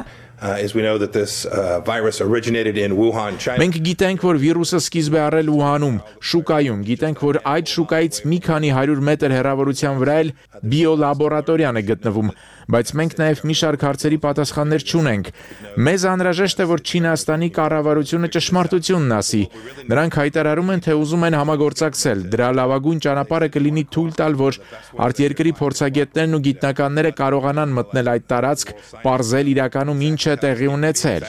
Speaker 12: Մենք գիտենք, որ վիրուսը սկիզբ է առել Ուհանում, շուկայում, գիտենք, որ այդ շուկայից մի քանի 100 մետր հեռավորության վրա էլ բիոլաբորատորիան է գտնվում, բայց մենք նաև մի շարք հարցերի պատասխաններ չունենք։ Մեզ անհրաժեշտ է, որ Չինաստանի կառավարությունը ճշմարտությունն ասի։ Նրանք հայտարարում են, թե ուզում են համագործակցել։ Դրա լավագույն ճանապարհը կլինի թույլ տալ, որ արտերկրի փորձագետներն ու գիտնականները կարողանան մտնել այդ տարածք, պարզել իրականում ինչ է տեղի ունեցել։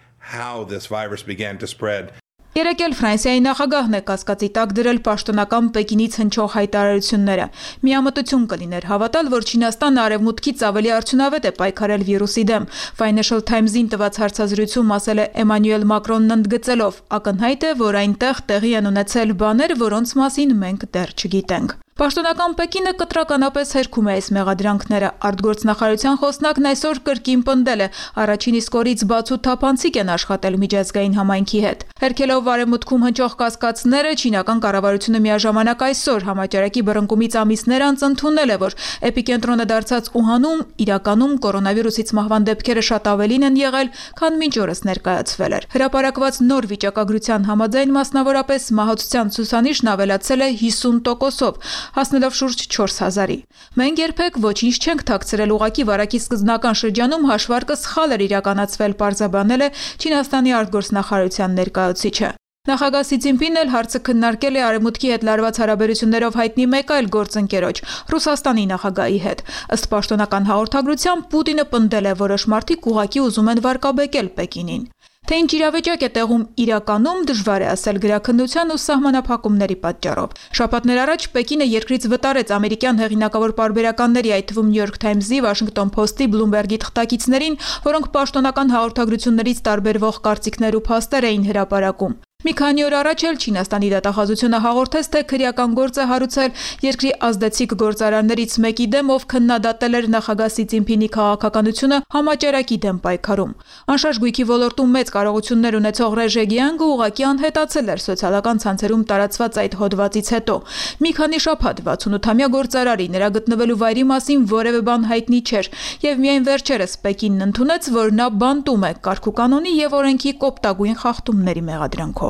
Speaker 15: Երեկ էլ Ֆրանսիայի նախագահն է կասկածի տակ դրել պաշտոնական Պեկինից հնչող հայտարարությունները։ Միամտություն կլիներ հավատալ, որ Չինաստանը արևմուտքից ավելի արդյունավետ է պայքարել վիրուսի դեմ։ Financial Times-ին տված հարցազրույցում ասել է Էմանուել Մակրոնն ընդգծելով. «Ակնհայտ է, որ այնտեղ տեղի են ունեցել բաներ, որոնց մասին մենք դեռ չգիտենք»։ Պաշտոնական Պեկինը կտրականապես հերքում է այս մեղադրանքները։ Արտգործնախարարության խոսնակն այսօր կրկին պնդել է, առաջին իսկ օրից բաց ու թափանցիկ են աշխատել միջազգային համայնքի հետ։ Հերքելով արևմուտքում հնչող կասկածները, չինական կառավարությունը միաժամանակ այսօր համաճարակի բռնկումից ամիսներ անց ընդունել է, որ էպիկենտրոնը դարձած Ուհանում իրականում կորոնավիրուսից մահվան դեպքերը շատ ավելին են եղել, քան մինչ օրս ներկայացվել էր։ Հրապարակված նոր վիճակագրության համաձայն մասնավորապես մահացության ցուցանիշն ավելացել է 50%-ով, հասնելով շուրջ 4000-ի։ Մենք երբեք ոչինչ չենք թաքցրել, ուղղակի վարակի սկզբնական շրջանում հաշվարկը սխալ էր իրականացվել, պարզաբանել է Չինաստանի արտգործնախարարության ներկայացուցիչը։ Նախագահ Սի Ցինփինն էլ հարցը քննարկել է արևմուտքի հետ լարված հարաբերություններով հայտնի մեկ այլ գործընկերոջ՝ Ռուսաստանի նախագահի հետ։ Ըստ պաշտոնական հաղորդագրության Պուտինը պնդել է, որոշ մարդիկ ուղղակի ուզում են վարկաբեկել Պեկինին։ Թե ինչ իրավիճակ է տեղում իրականում, դժվար է ասել գրաքննության ու սահմանափակումների պատճառով։ Շաբաթներ առաջ Պեկինը երկրից վտարեց ամերիկյան հեղինակավոր պարբերականների, այդ թվում New York Times-ի, Washington Post-ի, Bloomberg-ի թղթակիցներին, որոնք պաշտոնական հաղորդագրություններից տարբերվող կարծիքներ ու փաստեր էին հրապարակում։ Մի քանի օր առաջ էլ Չինաստանի դատախազությունը հաղորդեց, թե քրեական գործ է հարուցել երկրի ազդեցիկ գործարարներից մեկի դեմ, ով քննադատել էր նախագահ Սի Ցինփինի քաղաքականությունը համաճարակի դեմ պայքարում։ Անշարժ գույքի ոլորտում մեծ կարողություններ ունեցող Ռե Ժեգիանգը ուղղակի անհետացել էր սոցիալական ցանցերում տարածված այդ հոդվածից հետո։ Մի քանի շաբաթ 68-ամյա գործարարի նրա գտնվելու վայրի մասին որևէ բան հայտնի չէր, եւ միայն վերջերս Պեկինն ընդունեց, որ նա բանտում է կարգուկանոնի եւ օրենքի կոպտագույն խախտումների մեղադրանքով։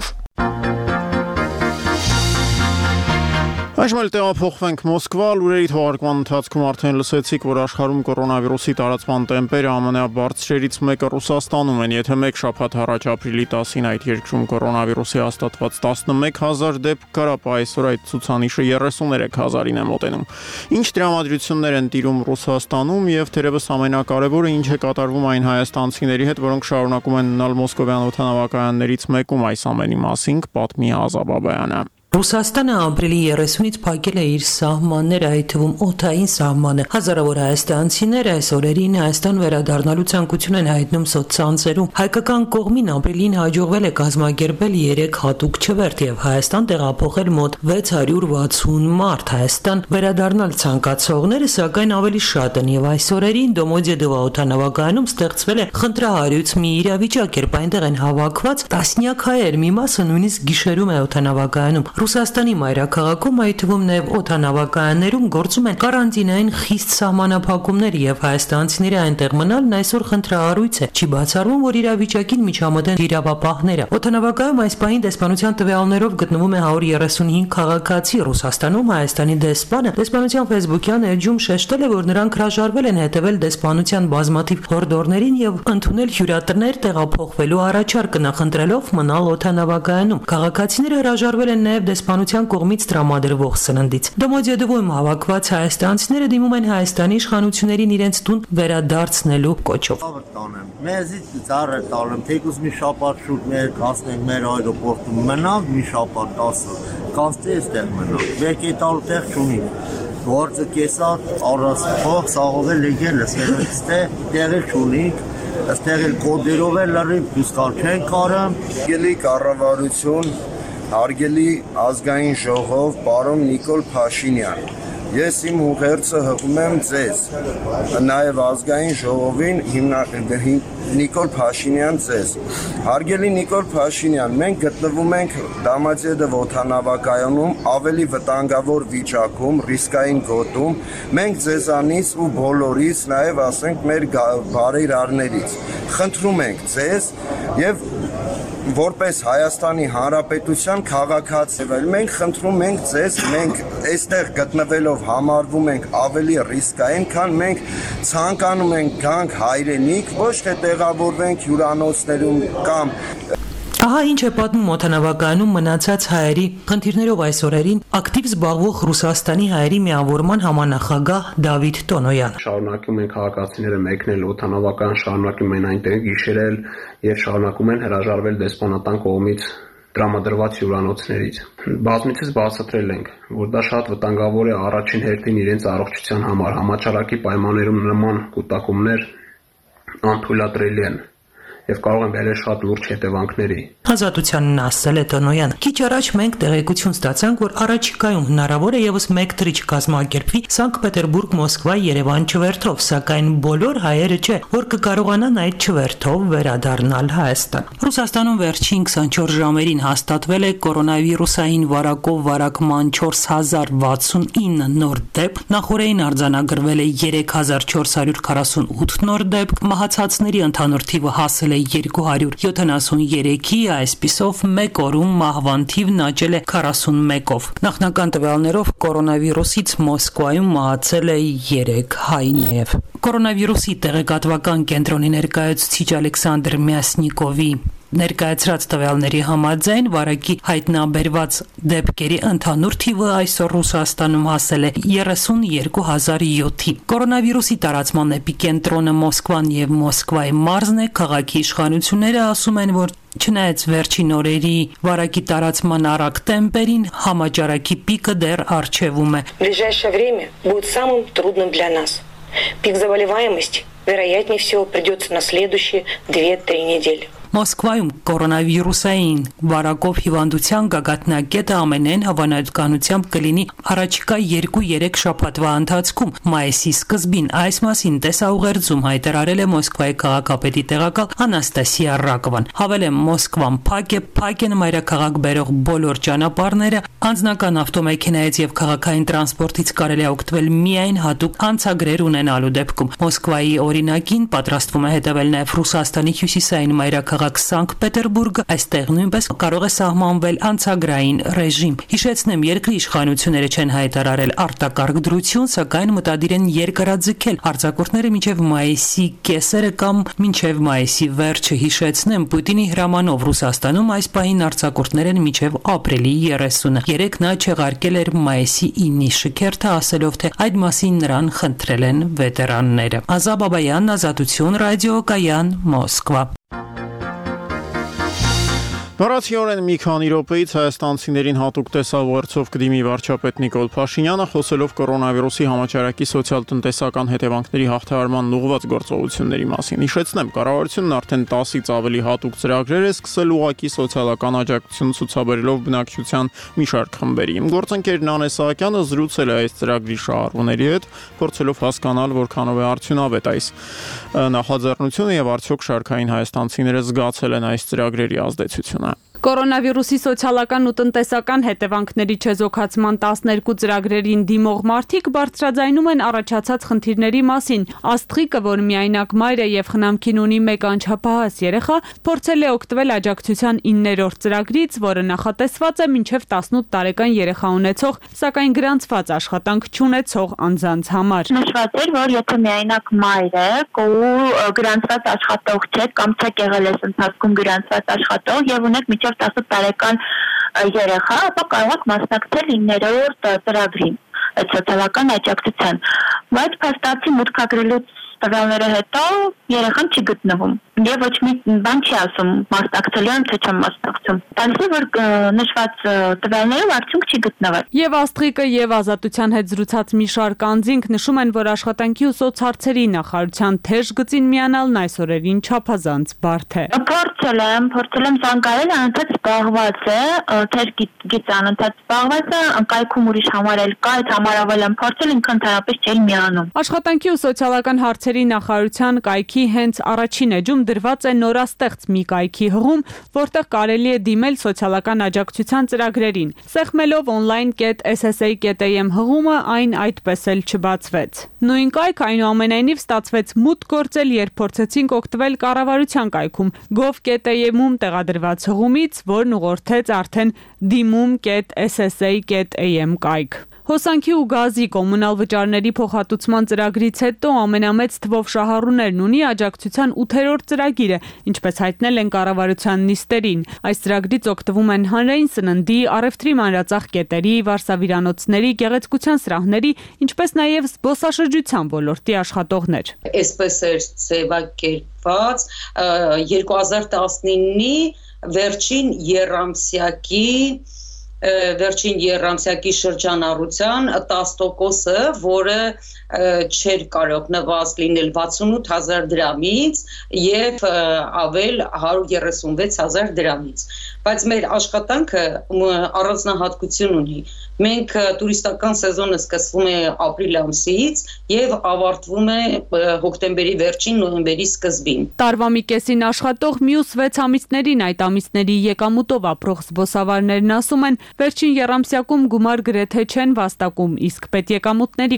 Speaker 1: Այժմ էլ տեղափոխվենք Մոսկվա, լուրերի թողարկման ընթացքում արդեն լսեցիք, որ աշխարհում կորոնավիրուսի տարածման տեմպերը ամենաբարձրերից մեկը Ռուսաստանում են, եթե մեկ շաբաթ առաջ ապրիլի 10-ին այդ երկրում կորոնավիրուսի հաստատված 11000 դեպք կար, ապա այսօր այդ ցուցանիշը 33000-ին է մոտենում։ Ինչ տրամադրություններ են տիրում Ռուսաստանում եւ թերևս ամենակարևորը ինչ է կատարվում այն հայաստանցիների հետ, որոնք շարունակում են մնալ մոսկովյան օդանավակայաններից մեկում, այս ամենի մասին պատմի Ազա Բաբայանը։
Speaker 16: Ռուսաստանը ապրիլի 30-ից փակել է իր սահմանները, այդ թվում օդային սահմանը։ Հազարավոր հայաստանցիներ այս օրերին Հայաստան վերադառնալու ցանկություն են հայտնում սոցցանցերում։ Հայկական կողմին ապրիլին հաջողվել է կազմակերպել 3 հատուկ չվերթ եւ Հայաստան տեղափոխել մոտ 660 մարդ։ Հայաստան վերադառնալ ցանկացողները սակայն ավելի շատ են եւ այս օրերին Դոմոդեդովա օդանավակայանում ստեղծվել է խնդրահարույց մի իրավիճակ, երբ այնտեղ են հավաքված տասնյակ հայեր, մի մասը նույնիսկ գիշերում է օդանավակայանում։ Ռուսաստանի մայրաքաղաքում, այդ թվում նաև օդանավակայաններում գործում են կարանտինային խիստ սահմանափակումներ եւ հայաստանցիների այնտեղ մնալն այսօր խնդրահարույց է։ Չի բացառվում, որ իրավիճակին միջամտեն իրավապահները։ Օդանավակայում այս պահին դեսպանության տվյալներով գտնվում է 135 քաղաքացի։ Ռուսաստանում Հայաստանի դեսպանը դեսպանության ֆեյսբուքյան էջում շեշտել է, որ նրանք հրաժարվել են հետևել դեսպանության բազմաթիվ հորդորներին եւ ընդունել հյուրատներ տեղափոխվելու առաջարկը, նախընտրելով մնալ օդանավակայանում։ Քաղաքացիները հրաժարվել են նաև դեսպանության կողմից տրամադրվող սննդից։ Դոմոդեդովում հավաքված հայաստանցիները դիմում են Հայաստանի իշխանություններին իրենց տուն վերադարձնելու կոչով։
Speaker 17: Մեզից ծառը տալեմ, թեկուզ մի շաբաթ շուտ մեր կասնենք մեր այրոպորտում մնալ, մի շաբաթ 10 կաստի էստեղ մնալ։ Բեկի տալ տեղ չունի։ Գործը կեսար առած փող սաղովել եկել ստեղ տեղը չունի։ Այստեղ էլ կոդերով է լրիվ դուսկալ չեն կարում։
Speaker 18: Գելի կառավարություն, հարգելի ազգային ժողով, պարոն Նիկոլ Փաշինյան, ես իմ ուղերձը հղում եմ ձեզ, նաև ազգային ժողովին Նիկոլ Փաշինյան ձեզ։ Հարգելի Նիկոլ Փաշինյան, մենք գտնվում ենք Դոմոդեդով օդանավակայանում ավելի վտանգավոր վիճակում, ռիսկային գոտում, մենք ձեզանից ու բոլորից, նաև ասենք մեր բարերարներից, խնդրում ենք ձեզ եւ որպես Հայաստանի Հանրապետության քաղաքացի, մենք խնդրում ենք ձեզ, մենք այստեղ գտնվելով համարվում ենք ավելի ռիսկային, քան մենք ցանկանում ենք գանք հայրենիք, ոչ թե տեղավորվենք հյուրանոցներում կամ
Speaker 16: Ահա ինչ է պատմում օդանավակայանում մնացած հայերի խնդիրներով այս օրերին ակտիվ զբաղվող Ռուսաստանի հայերի միավորման համանախագահ Դավիթ Տոնոյան։
Speaker 19: Շարունակում են քաղաքացիները մեկնել օդանավակայան, շարունակում են այնտեղ գիշերել եւ շարունակում են հրաժարվել դեսպանատան կողմից տրամադրված հյուրանոցներից։ Բազմիցս բացատրել ենք, որ դա շատ վտանգավոր է առաջին հերթին իրենց առողջության համար։ Համաճարակի պայմաններում նման կուտակումներ անթույլատրելի են եւ կարող են բերել շատ լուրջ հետևանքների։
Speaker 16: Ազատությանն ասել է Տոնոյան։ Քիչ առաջ մենք տեղեկություն ստացանք, որ առաջիկայում հնարավոր է եւս մեկ թրիչ կազմակերպվի Սանկտ Պետերբուրգ, Մոսկվա, Երևան չվերթով, սակայն բոլոր հայերը չէ, որ կկարողանան այդ չվերթով վերադառնալ Հայաստան։ Ռուսաստանում վերջին 24 ժամերին հաստատվել է կորոնավիրուսային վարակով վարակման 4069 նոր դեպք, նախորդին արձանագրվել է 3448 նոր դեպք, մահացածների ընդհանուր թիվը հասել է 273-ի, այսպիսով մեկ օրում մահվան թիվն աճել է 41-ով։ Նախնական տվյալներով կորոնավիրուսից Մոսկվայում մահացել է 3 հայ նաև։ Կորոնավիրուսի տեղեկատվական կենտրոնի ներկայացուցիչ Ալեքսանդր Մյասնիկովի ներկայացրած տվյալների համաձայն վարակի հայտնաբերված դեպքերի ընդհանուր թիվը այսօր Ռուսաստանում հասել է 32007-ի։ Կորոնավիրուսի տարածման էպիկենտրոնը Մոսկվան եւ Մոսկվայի մարզն է, քաղաքի իշխանությունները ասում են, որ չնայած վերջին օրերի վարակի տարածման արագ տեմպերին, համաճարակի պիկը դեռ առջևում է։
Speaker 20: Ближайшее время будет самым трудным для нас. Пик заболеваемости, вероятнее всего, придется на следующие 2-3 недели.
Speaker 16: Մոսկվայում կորոնավիրուսային վարակով հիվանդության գագաթնակետը ամենայն հավանականությամբ կլինի առաջիկա 2-3 շաբաթվա ընթացքում, մայիսի սկզբին։ Այս մասին տեսաուղերձում հայտարարել է Մոսկվայի քաղաքապետի տեղակալ Անաստասիա Ռակովան։ Հավելեմ, Մոսկվան փակ են մայրաքաղաք բերող բոլոր ճանապարհները, անձնական ավտոմեքենայից եւ քաղաքային տրանսպորտից կարելի է օգտվել միայն հատուկ անցագրեր ունենալու դեպքում։ Մոսկվայի օրինակին պատրաստվում է հետևել նաեւ Ռուսաստանի հյուսիսային մայրաքաղաք Սանկտ Պետերբուրգը, այստեղ նույնպես կարող է սահմանվել անցագրային ռեժիմ։ Հիշեցնեմ, երկրի իշխանությունները չեն հայտարարել արտակարգ դրություն, սակայն մտադիր են երկարաձգել արձակուրդները մինչև մայիսի կեսերը կամ մինչև մայիսի վերջը։ Հիշեցնեմ, Պուտինի հրամանով Ռուսաստանում այս պահին արձակուրդներ են մինչև ապրիլի 30-ը։ Երեք նա չեղարկել էր մայիսի 9-ի շքերթը, ասելով, թե այդ մասին նրան խնդրել են վետերանները։ Ազա Բաբայան, Ազատություն ռադիո, Կայան, Մոսկվա։
Speaker 1: Բառացիորեն մի քանի րոպեից հայաստանցիներին հատուկ տեսավարցով կդիմի վարչապետ Նիկոլ Փաշինյանը խոսելով կորոնավիրուսի համաճարակի սոցիալ-տնտեսական հետևանքների հաղթահարման ուղղված գործողությունների մասին։ Հիշեցնեմ, կառավարությունն արդեն 10-ից ավելի հատուկ ծրագրեր է սկսել ուղղակի սոցիալական աջակցություն ցուցաբերելով բնակչության մի շարք խմբերի։ Իմ գործընկեր Նանե Սահակյանը զրուցել է այս ծրագրի շահառուների հետ, փորձելով հասկանալ որքանով է արդյունավետ այս նախաձեռնությունը եւ արդյոք շարքային հայաստանցիները զգացել են այս ծրագրերի ազդեցությունը։
Speaker 21: Կորոնավիրուսի սոցիալական ու տնտեսական հետևանքների չեզոքացման 12 ծրագրերին դիմող մարդիկ բարձրաձայնում են առաջացած խնդիրների մասին։ Աստղիկը, որ միայնակ մայր է եւ խնամքին ունի մեկ անչափահաս երեխա, փորձել է օգտվել աջակցության 9-րդ ծրագրից, որը նախատեսված է մինչեւ 18 տարեկան երեխա ունեցող, սակայն գրանցված աշխատանք չունեցող անձանց համար։
Speaker 22: Նշված էր, որ եթե միայնակ մայր է, գրանցված աշխատող չէ կամ ցեք եղել է ընթացքում գրանցված աշխատող եւ ունեք մինչեւ 10 տարեկան երեխա, ապա կարող եք մասնակցել 9-րդ ծրագրին, այդ սոցիալական աջակցության։ Բայց փաստացի մուտքագրելուց տվյալները հետո երեխան չի գտնվում եւ ոչ մի բան չի ասում մասնակցելու եմ թե չեմ մասնակցում։ Տալիս է որ նշված տվյալներով արդյունք չի գտնվել։
Speaker 21: Եվ Աստղիկը եւ Ազատության հետ զրուցած մի շարք անձինք նշում են, որ աշխատանքի ու սոցհարցերի նախարարության թեժ գծին միանալն այս օրերին չափազանց բարդ է։
Speaker 22: Փորձել եմ զանգարել, անընդհատ զբաղված է, թեժ գիծ անընդհատ զբաղված է, կայքում ուրիշ համար էլ կա, այդ համարավել եմ փորձել, ինքը ընդհանրապես չէր միանում։
Speaker 21: Աշխատանքի ու սոցիալական հարցերի նախարարության կայքի հենց առաջին էջում դրված է նորաստեղծ մի կայքի հղում, որտեղ կարելի է դիմել սոցիալական աջակցության ծրագրերին։ Սեղմելով online.ssa.am հղումը այն այդպես էլ չբացվեց։ Նույն կայք այնուամենայնիվ ստացվեց մուտք գործել, երբ փորձեցինք օգտվել կառավարության կայքում gov.am-ում տեղադրված հղումից, որն ուղղորդեց արդեն dimum.ssa.am կայք։ Հոսանքի ու գազի կոմունալ վճարների փոխհատուցման ծրագրից հետո ամենամեծ թվով շահառուներն ունի աջակցության 8-րդ ծրագիրը, ինչպես հայտնել են կառավարության նիստերին։ Այս ծրագրից օգտվում են հանրային սննդի, առևտրի մանրածախ կետերի, վարսավիրանոցների, գեղեցկության սրահների, ինչպես նաև զբոսաշրջության ոլորտի աշխատողներ։
Speaker 23: Այսպես էր ձևակերպված 2019-ի վերջին երամսյակի շրջանառության 10%-ը, որը չէր կարող նվազ լինել 68,000 դրամից եւ ավել 136,000 դրամից։ Բայց մեր աշխատանքը առանձնահատկություն ունի։ Մենք տուրիստական սեզոնը սկսվում է ապրիլ ամսից եւ ավարտվում է հոկտեմբերի վերջին, նոյեմբերի սկզբին։
Speaker 21: Տարվա մի կեսին աշխատող մյուս 6 ամիսներին այդ ամիսների եկամուտով ապրող զբոսավարներն ասում են, վերջին եռամսյակում գումար գրեթե չեն վաստակում, իսկ պետեկամուտների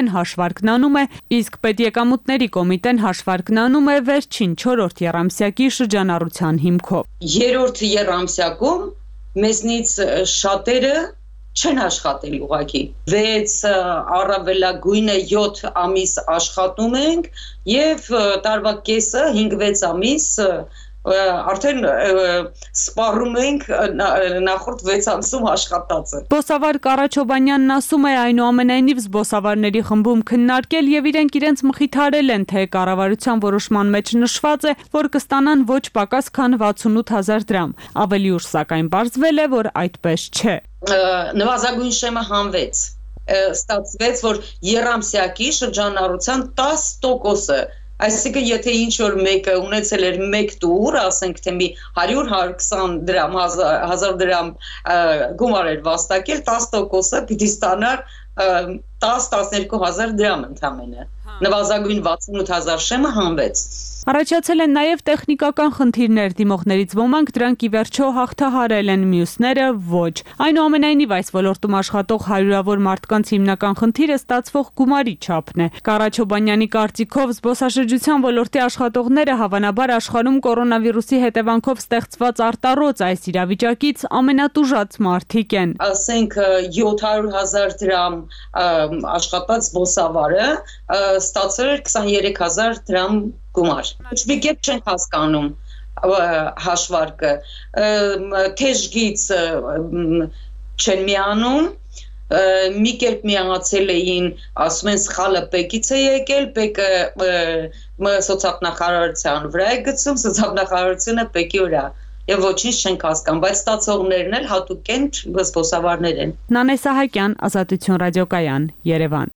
Speaker 21: կոմիտեն հաշվարկն անում է վերջին 4-րդ եռամսյակի շրջանառության հիմքով։
Speaker 23: Երրորդ եռամսյակում մեզնից շատերը չեն աշխատել ուղղակի։ 6 առավելագույնը 7 ամիս աշխատում ենք եւ տարվա կեսը 5-6 ամիս արդեն սպառում ենք նախորդ 6 ամսում աշխատածը։
Speaker 21: Զբոսավար Կարաչոբանյանն ասում է այնուամենայնիվ զբոսավարների խմբում քննարկել եւ իրենց մխիթարել են, թե կառավարության որոշման մեջ նշված է, որ կստանան ոչ պակաս քան 68,000 դրամ։ Ավելի ուշ սակայն պարզվել է, որ այդպես չէ։
Speaker 23: Նվազագույն շեմը հանվեց։ Ստացվեց, որ երամսյակի շրջանառության 10%-ը Այսինքն, եթե ինչ-որ մեկը ունեցել էր մեկ տուր, ասենք թե մի 100-120 դրամ, 1000 դրամ գումար էր վաստակել, 10%-ը պիտի ստանար 10-12,000 դրամ ընդամենը։ Նվազագույն 68,000 շեմը հանվեց։
Speaker 21: Առաջացել են նաև տեխնիկական խնդիրներ, դիմողներից ոմանք դրանք ի վերջո հաղթահարել են, մյուսները ոչ։ Այնուամենայնիվ այս ոլորտում աշխատող հարյուրավոր մարդկանց հիմնական խնդիրը ստացվող գումարի չափն է։ Կարաչոբանյանի կարծիքով զբոսաշրջության ոլորտի աշխատողները հավանաբար աշխարհում կորոնավիրուսի հետևանքով ստեղծված արտառոց այս իրավիճակից ամենատուժած մարդիկ են։
Speaker 23: Ասենք 700,000 դրամ աշխատած զբոսավարը ստացել էր 23,000 դրամ գումար։ Ոչ մի կերպ չենք հասկանում հաշվարկը, թեժգից չեն միանում, մի կերպ միացել էին, ասում են սխալը պեկից է եկել, պեկը սոցիալնախարարության վրա է գցում, սոցիալնախարարությունը պեկի վրա եւ ոչինչ չենք հասկանում, բայց ստացողներն էլ հատուկ են, զբոսավարներ են։
Speaker 21: Նանե Սահակյան, Ազատություն ռադիոկայան, Երևան։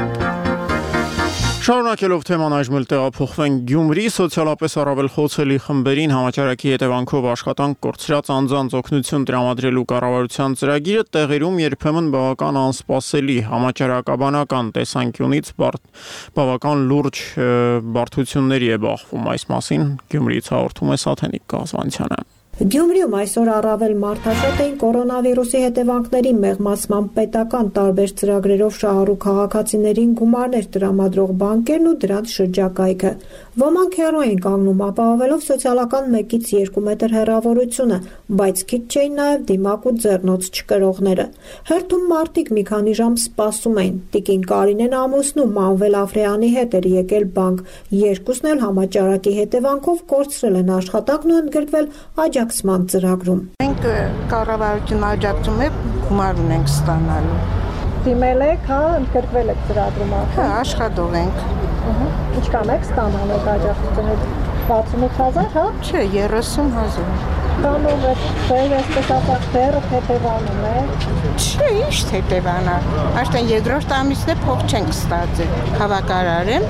Speaker 1: Շարունակելով թեման այժմ տեղափոխվենք Գյումրի, սոցիալապես առավել խոցելի խմբերին համաճարակի հետևանքով աշխատանք կորցրած անձանց օգնություն տրամադրելու կառավարության ծրագիրը տեղերում երբեմն բավական անսպասելի համաճարակաբանական տեսանկյունից բավական լուրջ բարդությունների է բախվում։ Այս մասին Գյումրիից հաղորդում է Սաթենիկ Կազվանցյանը։
Speaker 3: Գյումրիում այսօր առավել մարդաշատ էին կորոնավիրուսի հետևանքների մեղմացման պետական տարբեր ծրագրերով շահառու քաղաքացիներին գումարներ տրամադրող բանկերն ու դրանց շրջակայքը։ Ոմանք հեռու էին կանգնում ապահովելով սոցիալական 1-ից 2 մետր հեռավորությունը, բայց քիչ չէին նաև դիմակ ու ձեռնոց չկրողները։ Հերթում մարդիկ մի քանի ժամ սպասում էին։ Տիկին Կարինեն ամուսնու Մանվել Աֆրեյանի հետ էր եկել բանկ։ Երկուսն էլ համաճարակի հետևանքով կորցրել են աշխատանքն ու ընդգրկվել աջակցման ծրագրում։
Speaker 4: Մենք կառավարությունը աջակցում է, գումար ունենք ստանալու։
Speaker 3: Դիմել եք, հա, ընդգրկվել եք ծրագրում արդեն։
Speaker 4: Հա, աշխատող ենք։
Speaker 3: Ինչքան եք ստանալ եք աջակցությունը 68,000, հա?
Speaker 4: Չէ, 30,000։
Speaker 3: Կանով եք, ձեր այսպես ասած դերը թեթևանում է։
Speaker 4: Չէ, ինչ թեթևանա։ Արդեն երկրորդ ամիսն է փող չենք ստացել։ Հավաքարար եմ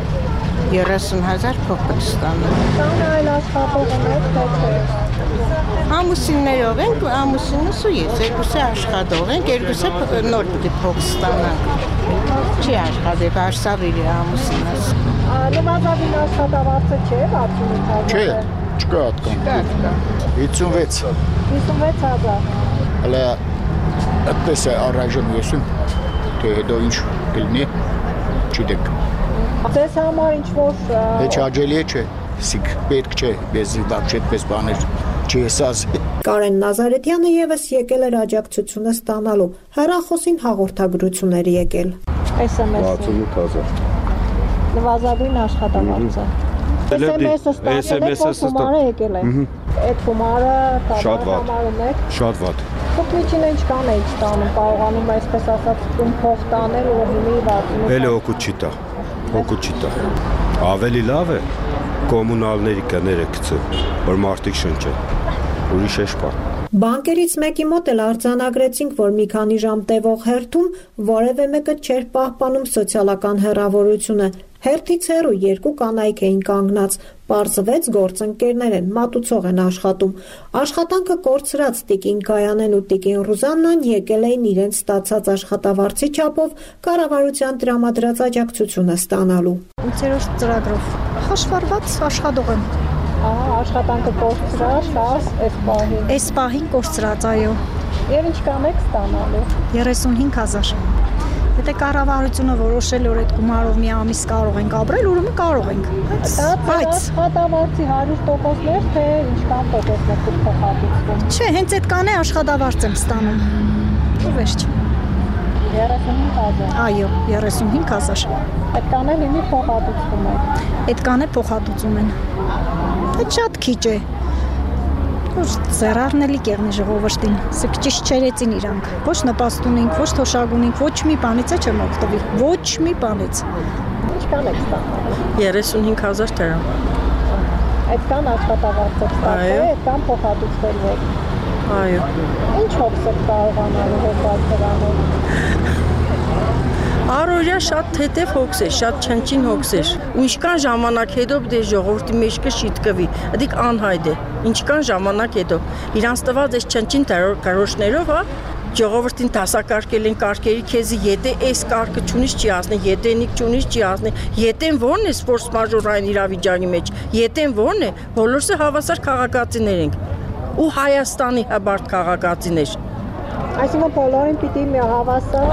Speaker 4: 30,000 փող կստանամ։
Speaker 3: Տանը այլ աշխատող եք, թե
Speaker 4: Ամուսիններով ենք, ամուսինս ու ես, երկուսը աշխատող ենք, երկուսը նոր պիտի փող ստանանք։ Չի աշխատի, Վարշավի ամուսինս։
Speaker 3: Նվազագույն աշխատավարձը չէ, 68,000։
Speaker 5: Չէ, չկա հատկան։ 56։
Speaker 3: 56,000։
Speaker 5: Հələ այդպես է առայժմ եսում, թե հետո ինչ կլինի, չգիտենք։
Speaker 3: Ձեզ համար ինչ-որ
Speaker 5: Հեչ հաճելի է չէ, սիկ պետք չէ, բեզի բակ այդպես բաներ չեսած։
Speaker 3: Կարեն Նազարեթյանը եւս եկել էր աջակցությունը ստանալու, հեռախոսին հաղորդագրություն էր եկել։ SMS-ը
Speaker 5: 68,000։
Speaker 3: Նվազագույն աշխատավարձը։ SMS-ը գումարը եկել է։ Այդ գումարը համարում եք։
Speaker 5: Շատ վատ։
Speaker 3: Դուք միջին ինչքան եք ստանում, կարողանում այսպես ասած փող տանել ու հիմի 60։
Speaker 24: Էլ օգուտ չի տա։ Օգուտ չի տա։ Ավելի լավ է կոմունալների կները գցել, որ մարդիկ շնչեն։ Ուրիշ է շփա։
Speaker 3: Բանկերից մեկի մոտ էլ արձանագրեցինք, որ մի քանի ժամ տևող հերթում որևէ մեկը չէր պահպանում սոցիալական հեռավորությունը։ Հերթից հեռու երկու կանայք էին կանգնած, պարզվեց գործընկերներ են, մատուցող են աշխատում։ Աշխատանքը կորցրած տիկին Գայանեն ու տիկին Ռուզաննան եկել էին իրենց ստացած աշխատավարձի չափով կառավարության տրամադրած աջակցությունը ստանալու։ 8-րդ ծրագրով հաշվառված աշխատող եմ։ Աշխատանքը կորցրած, այս պահին։ Այս պահին կորցրած, այո։ Եվ ինչքան եք ստանալու։ 35,000։ Եթե կառավարությունը որոշել որ այդ գումարով մի ամիս կարող ենք ապրել, ուրեմն կարող ենք։ Բայց աշխատավարձի 100%-ներ թե ինչքան տոկոսներ փոխհատուցվում։ Չէ, հենց այդքան է աշխատավարձ եմ ստանում։ Ու վերջ։ 35,000։ Այո, 35,000։ Այդքան էլ ինի փոխհատուցվում է։ Այդքան է փոխհատուցում են։ Այդ շատ քիչ է։ Զերարնելի կեղնի ժողովրդին, սա ճիշտ չերեցին իրանք, ոչ նպաստ ունենք, ոչ թոշակ ունենք, ոչ մի բանից է չեմ օգտվի, ոչ մի բանից։ Ինչքան եք ստանում։
Speaker 25: 35,000 դրամ։
Speaker 3: Այդքան աշխատավարձ եք ստացել, այդքան փոխհատուցվել եք։
Speaker 25: Այո։
Speaker 3: Ինչ հոգս եք կարողանալու հոգալ դրանով։
Speaker 25: Առօրյա շատ թեթև հոգս է, շատ չնչին հոգս է։ Ինչքան ժամանակ հետո դե ժողովրդի մեջ կշիտկվի, դիք անհայտ է։ Ինչքան ժամանակ հետո իրանց տված այս չնչին կարոշներով, հա, ժողովրդին դասակարգել են կարգերի քեզի, եթե այս կարգը ճունից չի ասնի, եթենիկ ճունից չի ասնի, եթեն ո՞րն է սպորտ մաժորային իրավիճակի մեջ, եթեն ո՞րն է, բոլորս հավասար քաղաքացիներ ենք։ Ու Հայաստանի հաբարտ քաղաքացիներ։
Speaker 3: Այսինքն բոլորին պիտի հավասար։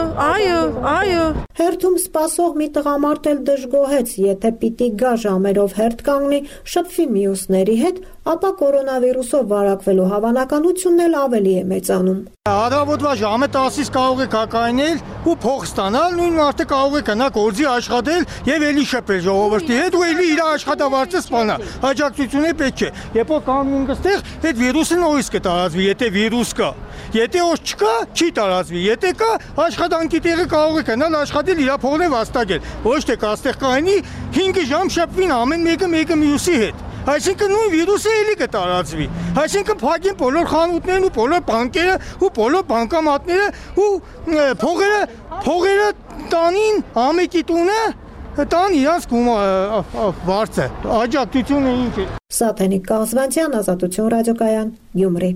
Speaker 25: Այո։
Speaker 3: Հերթում սպասող մի տղամարդ էլ դժգոհեց, եթե պիտի գա ժամերով հերթ կանգնի, շփվի մյուսների հետ, ապա կորոնավիրուսով վարակվելու հավանականությունն էլ ավելի է մեծանում։
Speaker 26: Առավոտվա ժամը 10-ից կարող եք հակայնել ու փող ստանալ, նույն մարդը կարող է գնա գործի աշխատել եւ էլի շփել ժողովրդի հետ ու էլի իր աշխատավարձը ստանալ։ Աջակցությունը պետք է։ Երբ որ կանգնում կստեղ, այդ վիրուսը նորից կտարածվի, եթե վիրուս կա։ Եթե ոք չկա, չի տարածվի։ Եթե կա, աշխատանքի տեղը կարող է գնալ աշխատել, իր փողն է վաստակել։ Ոչ թե կաստեղ կայնի 5 ժամ շփվին ամեն մեկը մյուսի հետ։ Այսինքն նույն վիրուսը էլի կտարածվի։ Այսինքն փակին բոլոր խանութներն ու բոլոր բանկերը ու բոլոր բանկամատները ու փողերը տանին ամեկի տունը տան իրանց վարձը, աջակցությունը ինչ է։
Speaker 3: Սաթենիկ Կազվանցյան, Ազատություն ռադիոկայան, Գյումրի։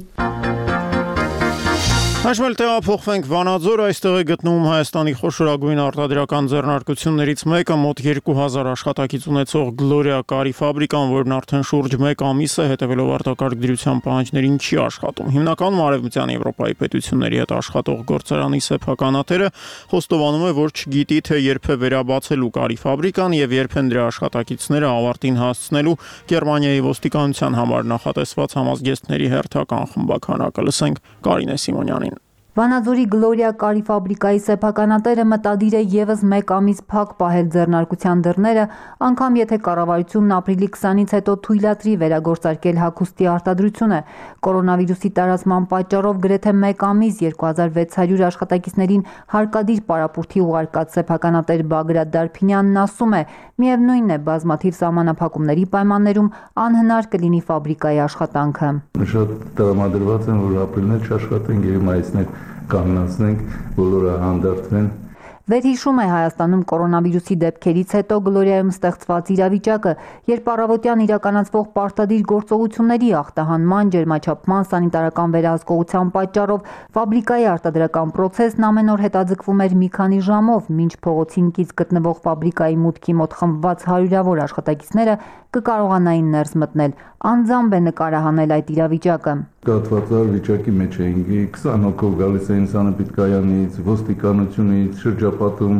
Speaker 1: Հաշվել տեղափոխվենք Վանաձոր, այստեղ է գտնվում Հայաստանի խոշորագույն արտադրական ձեռնարկություններից մեկը, մոտ 2000 աշխատակից ունեցող Գլորիա կարի ֆաբրիկան, որն արդեն շուրջ 1 ամիս է հետևելով արտակարգ դրության պահանջներին չի աշխատում։ Հիմնականում Արևմտյան Եվրոպայի պետությունների հետ աշխատող գործարանի սեփականատերը խոստովանում է, որ չգիտի, թե երբ է վերաբացելու կարի ֆաբրիկան եւ երբ են դրա աշխատակիցները ավարտին հասցնելու Գերմանիայի ոստիկանության համար նախատեսված համազգեստների հերթական խմբականակը։ Լսենք Կարինե Սիմոնյանին։
Speaker 2: Վանաձորի Գլորիա կարի ֆաբրիկայի սեփականատերը մտադիր է եւս 1 ամիս փակ պահել ձեռնարկության դռները, անգամ եթե կառավարությունն ապրիլի 20-ից հետո թույլատրի վերագործարկել հագուստի արտադրությունը։ Կորոնավիրուսի տարածման պատճառով գրեթե 1 ամիս 2600 աշխատակիցներին հարկադիր պարապուրդի ուղարկած սեփականատեր Բագրատ Դարփինյանն ասում է, միևնույնն է, բազմաթիվ սահմանափակումների պայմաններում անհնար կլինի ֆաբրիկայի աշխատանքը։
Speaker 6: Շատ տրամադրված են, որ ապրիլն էլ չաշխատենք եւ մայիսն էլ կանացնենք, բոլորը հանդարտվեն։
Speaker 2: Վերհիշում է Հայաստանում կորոնավիրուսի դեպքերից հետո Գլորիայում ստեղծված իրավիճակը, երբ առավոտյան իրականացվող պարտադիր գործողությունների ախտահանման, ջերմաչափման, սանիտարական վերահսկողության պատճառով ֆաբրիկայի արտադրական պրոցեսն ամեն օր հետաձգվում էր մի քանի ժամով, մինչ փողոցին կից գտնվող ֆաբրիկայի մուտքի մոտ խմբված հարյուրավոր աշխատակիցները կկարողանային ներս մտնել։ Անձամբ է նկարահանել այդ իրավիճակը։
Speaker 6: Կաթվածար վիճակի մեջ էինք, 20 հոգով գալիս էին Սանապետկայանից, ոստիկանությունից, շրջապատում,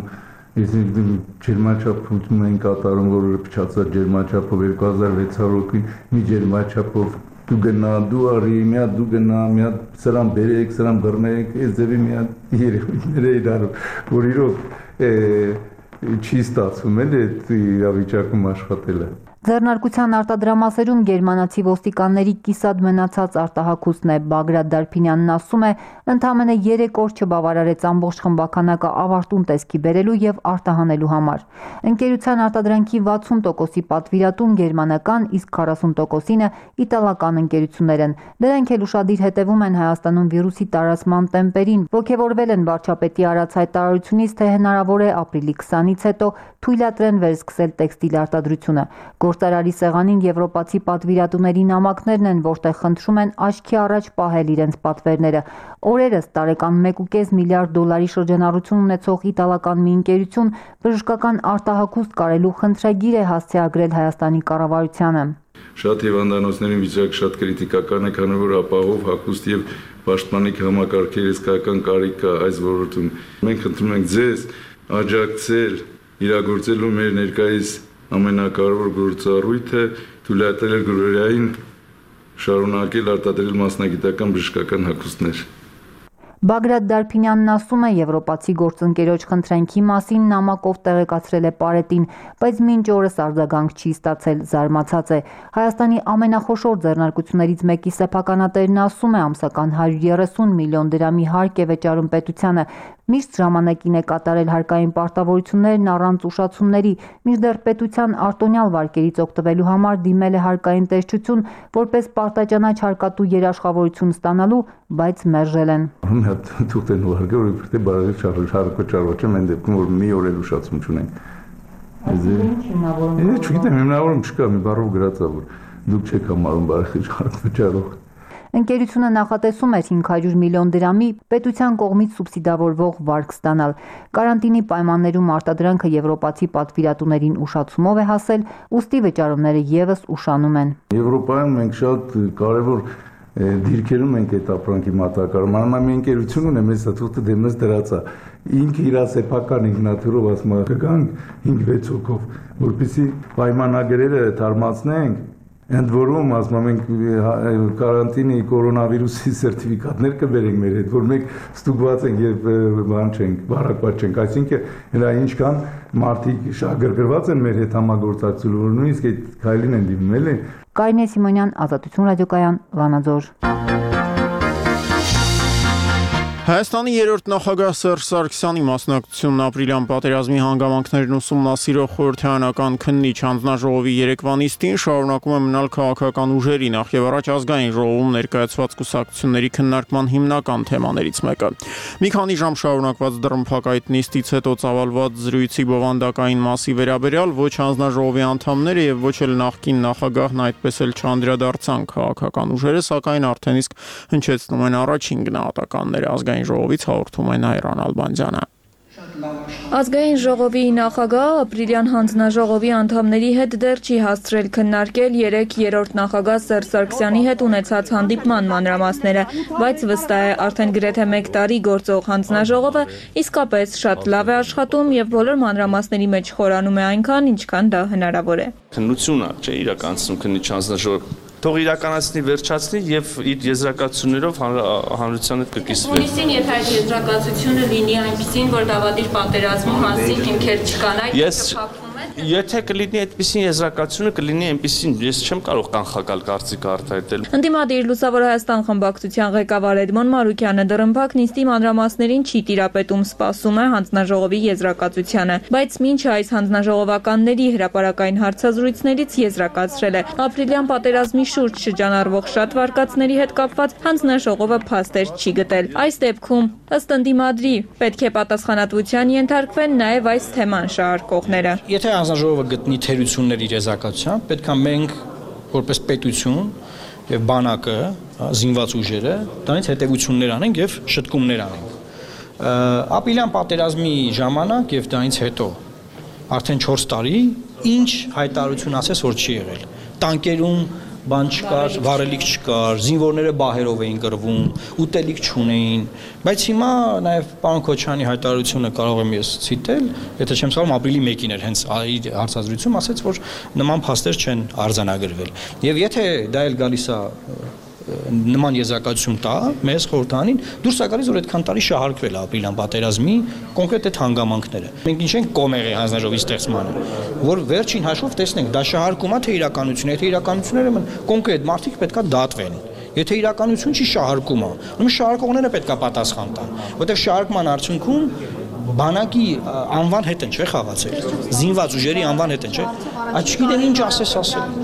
Speaker 6: ջերմաչափում էին կատարում, որը փչացած ջերմաչափով 2600 հոգին, մի ջերմաչափով դու գնա, դու արի, մի հատ դու գնա, մի հատ սրան բերեք, սրան բռնեք, այս ձևի մի հատ երևույթներ էին անում, որ իրոք չի ստացվում էլ այդ իրավիճակում աշխատելը։
Speaker 2: Ձեռնարկության արտադրամասերում գերմանացի ոստիկանների կիսատ մնացած արտահագուստն է։ Բագրատ Դարփինյանն ասում է, ընդամենը 3 օր չբավարարեց ամբողջ խմբականակը ավարտուն տեսքի բերելու եւ արտահանելու համար։ Ընկերության արտադրանքի 60%-ի պատվիրատուն գերմանական, իսկ 40%-ինը իտալական ընկերություններ են։ Դրանք էլ ուշադիր հետևում են Հայաստանում վիրուսի տարածման տեմպերին, ողջևորվել են վարչապետի արած հայտարարությունից, թե հնարավոր է ապրիլի 20-ից հետո թույլատրեն վերսկսել տեքստիլ արտադրությունը։ Գործարարի սեղանին եվրոպացի պատվիրատուների նամակներն են, որտեղ խնդրում են աչքի առաջ պահել իրենց պատվերները։ Օրերս տարեկան 1.5 միլիարդ դոլարի շրջանառություն ունեցող իտալական մի ընկերություն բժշկական արտահագուստ կարելու խնդրագիր է հասցեագրել Հայաստանի կառավարությանը։
Speaker 6: Շատ հիվանդանոցների վիճակը շատ կրիտիկական է, քանի որ ապահով հագուստ եւ պաշտպանիչ համակարգերի իսկական կարիք կա այս ոլորտում։ Մենք խնդրում ենք ձեզ աջակցել իրագործելու մեր ներկայիս ամենակարևոր գործառույթը թույլատրել Գլորիային շարունակել արտադրել մասնագիտական բժշկական հագուստներ։
Speaker 2: Բագրատ Դարփինյանն ասում է, եվրոպացի գործընկերոջ խնդրանքի մասին նամակով տեղեկացրել է Պարետին, բայց մինչ օրս արձագանք չի ստացել, զարմացած է։ Հայաստանի ամենախոշոր ձեռնարկություններից մեկի սեփականատերն ասում է, ամսական 130 միլիոն դրամի հարկ է վճարում պետությանը, միշտ ժամանակին է կատարել հարկային պարտավորություններն առանց ուշացումների, մինչդեռ պետության արտոնյալ վարկերից օգտվելու համար դիմել է հարկային տեսչություն, որպես պարտաճանաչ հարկատու երաշխավորություն ստանալու, բայց մերժել են։
Speaker 6: Թուղթ են ուղարկել, որ իբրև բարի չարվաճեմ, այն դեպքում, որ մի օր էլ ուշացում չունենք։ Չգիտեմ, հիմնավորում չկա, մի բառով գրած է, որ դուք չեք համարում բարի չարվաճարող։
Speaker 2: Ընկերությունը նախատեսում էր 500 միլիոն դրամի պետության կողմից սուբսիդավորվող վարկ ստանալ։ Կարանտինի պայմաններում արտադրանքը եվրոպացի պատվիրատուներին ուշացումով է հասել, ուստի վճարումները եւս ուշանում են։
Speaker 6: Եվրոպայում մենք շատ կարևոր դիրքերում ենք այդ ապրանքի մատակարարում։ Անմա մի ընկերություն ունեմ, ես թուղթը դեմս դրած է։ Ինքը իր սեփական ինքնաթիռով ասում է, կգանք 5-6 հոգով, որպեսզի պայմանագրերը թարմացնենք։ Ընդ որում, ասում ենք, կարանտինի կորոնավիրուսի սերտիֆիկատներ կբերենք մեր հետ, որ մենք ստուգված ենք եւ բան չենք, բարակված չենք, այսինքն հələ ինչքան մարդիկ շահագրգռված են մեր հետ համագործակցելու, որ նույնիսկ այդ քայլին են դիմում, էլի։
Speaker 2: Կարինե Սիմոնյան, Ազատություն ռադիոկայան, Վանաձոր։
Speaker 1: Հայաստանի երրորդ նախագահ Սերժ Սարգսյանի մասնակցությունն ապրիլյան պատերազմի հանգամանքներն ուսումնասիրող խորհրդարանական քննիչ հանձնաժողովի երեկվանիստին շարունակում է մնալ քաղաքական ուժերի նախ եւ առաջ ազգային ժողովում ներկայացված կուսակցությունների քննարկման հիմնական թեմաներից մեկը։ Մի քանի ժամ շարունակված դռնփակայտ նիստից հետո ծավալված զրույցի բովանդակային մասի վերաբերյալ ոչ հանձնաժողովի անդամները եւ ոչ էլ նախկին նախագահն այդպես էլ չանդրադարձան քաղաքական ուժերը, սակայն արդեն իսկ հնչեցնում են առաջին գնահատականները ազգային ժողովից հաղորդում է Նայրան Ալբանդյանը։
Speaker 7: Ազգային ժողովի նախագահ ապրիլյան հանձնաժողովի անդամների հետ դեռ չի հասցրել քննարկել երրորդ նախագահ Սերժ Սարգսյանի հետ ունեցած հանդիպման մանրամասները, բայց վստահ է արդեն գրեթե 1 տարի գործող հանձնաժողովը իսկապես շատ լավ է աշխատում եւ բոլոր մանրամասների մեջ խորանում է այնքան, ինչքան դա հնարավոր է։
Speaker 8: Քննությունը չէ իրականացնում քննիչ հանձնաժողովը թող իրականացնի վերջացնի եւ իր եզրակացություններով հանրության հետ կկիսվի։
Speaker 7: Հունիսին եթե այդ եզրակացությունը լինի այնպեսին, որ դավադիր պատերազմի մասին հիմքեր չկան, այդ
Speaker 8: Եթե կլինի այդպիսին եզրակացությունը, կլինի այնպիսին, ես չեմ կարող կանխակալ կարծիք արտահայտել։
Speaker 7: Ընդդիմադիր Լուսավոր Հայաստան խմբակցության ղեկավար Էդմոն Մարուկյանը դռնփակ նիստի մանրամասներին չի տիրապետում, սպասում է հանձնաժողովի եզրակացությանը, բայց մինչ այս հանձնաժողովականների հրապարակային հարցազրույցներից եզրակացրել է ապրիլյան պատերազմի շուրջ շրջանառվող շատ վարկածների հետ կապված հանձնաժողովը փաստեր չի գտել։ Այս դեպքում ըստ ընդդիմադրի պետք է պատասխանատվության ենթարկվեն նաև այս թեման շահարկողները։
Speaker 9: Եթե հանձնաժողովը գտնի թերություններ իր եզրակացությամբ, պետք է մենք որպես պետություն եւ բանակը, զինված ուժերը, դրանից հետևություններ անենք եւ շտկումներ անենք։ Ապրիլյան պատերազմի ժամանակ եւ դրանից հետո արդեն 4 տարի ինչ հայտարարություն ասես որ չի եղել։ Տանկերում բան չկար, վարելիք չկար, զինվորները բահերով էին կռվում, ուտելիք չունեին, բայց հիմա նաև պարոն Քոչարյանի հայտարարությունը կարող եմ ես ցիտել, եթե չեմ սխալվում, ապրիլի 1-ին էր հենց իր հարցազրույցում ասեց, որ նման փաստեր չեն արձանագրվել։ Եվ եթե դա էլ գալիս է նման եզրակացություն տա մեզ խորհրդանին, դուրս է գալիս որ այդքան տարի շահարկվել է ապրիլյան պատերազմի կոնկրետ այդ հանգամանքները։ Մենք ինչ ենք կոմեղի հանձնաժողովի ստեղծմանը, որ վերջին հաշվով տեսնենք դա շահարկում է թե իրականություն, եթե իրականությունները կոնկրետ մարդիկ պետքա դատվեն։ Եթե իրականություն չի շահարկում է, ուրեմն շահարկողները պետքա պատասխան տան, որտեղ շահարկման արդյունքում բանակի անվան հետ են չէ խաղացել, զինված ուժերի անվան հետ են չէ, այդ չգիտեմ ինչ ասես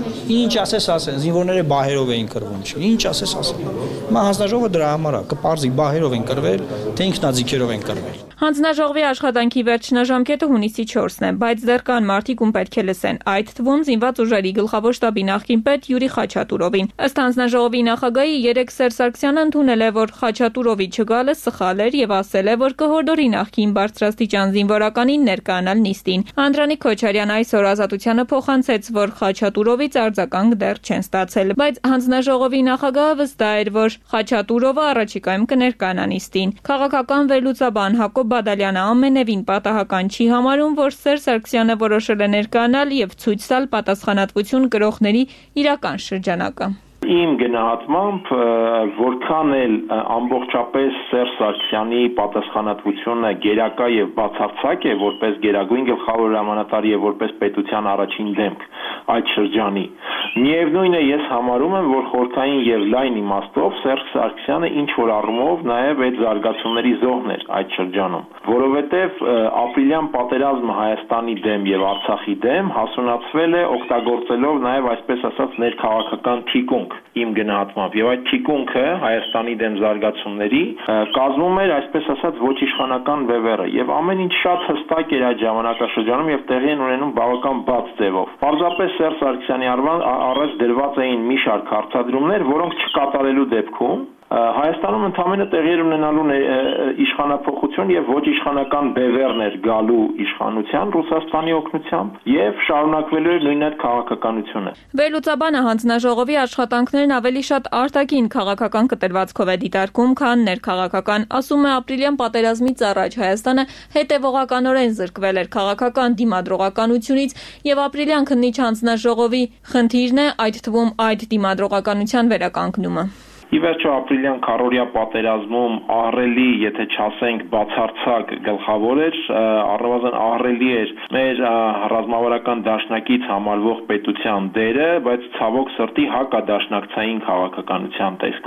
Speaker 9: ասել, զինվորները բահերով էին կռվում, չէ, ինչ ասես ասել, հիմա հանձնաժողովը դրա համար է, կպարզի բահերով են կռվել, թե ինքնաձիգերով են կռվել։
Speaker 7: Հանձնաժողովի աշխատանքի վերջնաժամկետը հունիսի 4-ն է, բայց դեռ կան մարդիկ, ում պետք է լսեն, այդ թվում զինված ուժերի գլխավոր շտաբի նախկին պետ Յուրի Խաչատուրովին։ Ըստ հանձնաժողովի նախագահի երեք Սերժ Սարգսյանը ընդունել է, որ Խաչատուրովի չգալը սխալ էր եւ ասել է, որ կհորդորի նախկին բարձրաստիճան զինվորականին ներկայանալ նիստին։ Անդրանիկ Քոչարյանը այսօր Ազատությանը փոխանցեց, որ Խաչատուրովից արձագանք դեռ չեն ստացել, բայց հանձնաժողովի նախագահը վստահ էր, որ Խաչատուրովը առաջիկայում կներկայանա նիստին։ Քաղաքական վերլուծաբան Հակոբ Բադալյանը ամենևին պատահական չի համարում, որ Սերժ Սարգսյանը որոշել է ներկայանալ եւ ցույց տալ պատասխանատվություն կրողների իրական շրջանակը։
Speaker 10: Իմ գնահատմամբ որքան էլ ամբողջապես Սերժ Սարգսյանի պատասխանատվությունը գերակա եւ բացարձակ է որպես գերագույն գլխավոր հրամանատար եւ որպես պետության առաջին դեմք այդ շրջանի, միևնույն է ես համարում եմ, որ խորհրդային եւ լայն իմաստով Սերժ Սարգսյանը ինչ որ առումով նաեւ այդ զարգացումների զոհն էր այդ շրջանում, որովհետեւ ապրիլյան պատերազմը Հայաստանի դեմ եւ Արցախի դեմ հասունացվել է օգտագործելով նաեւ այսպես ասած ներքաղաքական թիկունք իմ գնահատմամբ եւ այդ թիկունքը Հայաստանի դեմ զարգացումների կազմում էր այսպես ասած ոչ իշխանական վևերը եւ ամեն ինչ շատ հստակ էր այդ ժամանակաշրջանում եւ տեղի են ունենում բավական բաց ձևով։ Պարզապես Սերժ Սարգսյանի առաջ դրված էին մի շարք հարցադրումներ, որոնք չկատարելու դեպքում Հայաստանում ընդամենը տեղի էր ունենալու իշխանափոխություն եւ ոչ իշխանական բևերներ գալու իշխանության Ռուսաստանի օգնությամբ եւ շարունակվելու էր նույն այդ քաղաքականությունը։
Speaker 7: Վերլուծաբանը հանձնաժողովի աշխատանքներն ավելի շատ արտաքին քաղաքական կտրվածքով է դիտարկում, քան ներքաղաքական։ Ասում է ապրիլյան պատերազմից առաջ Հայաստանը հետևողականորեն զրկվել էր քաղաքական դիմադրողականությունից եւ ապրիլյան քննիչ հանձնաժողովի խնդիրն է այդ թվում այդ դիմադրողականության վերականգնումը։
Speaker 10: Ի վերջո ապրիլյան քառօրյա պատերազմում ահռելի, եթե չասենք բացարձակ գլխավոր էր, առնվազն ահռելի էր մեր ռազմավարական դաշնակից համարվող պետության դերը, բայց ցավոք սրտի հակադաշնակցային քաղաքականության տեսքով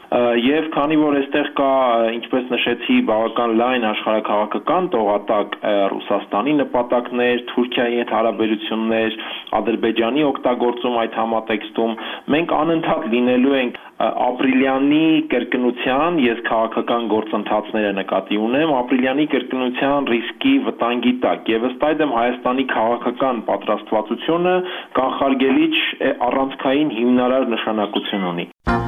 Speaker 10: Եվ քանի որ այստեղ կա, ինչպես նշեցի, բավական լայն աշխարհաքաղաքական տողատակ Ռուսաստանի նպատակներ, Թուրքիայի հետ հարաբերություններ, Ադրբեջանի օգտագործում այդ համատեքստում, մենք անընդհատ լինելու ենք ապրիլյանի կրկնության, ես քաղաքական գործընթացները նկատի ունեմ, ապրիլյանի կրկնության ռիսկի վտանգի տակ եւ ըստ այդմ Հայաստանի քաղաքական պատրաստվածությունը կանխարգելիչ առանցքային հիմնարար նշանակություն ունի։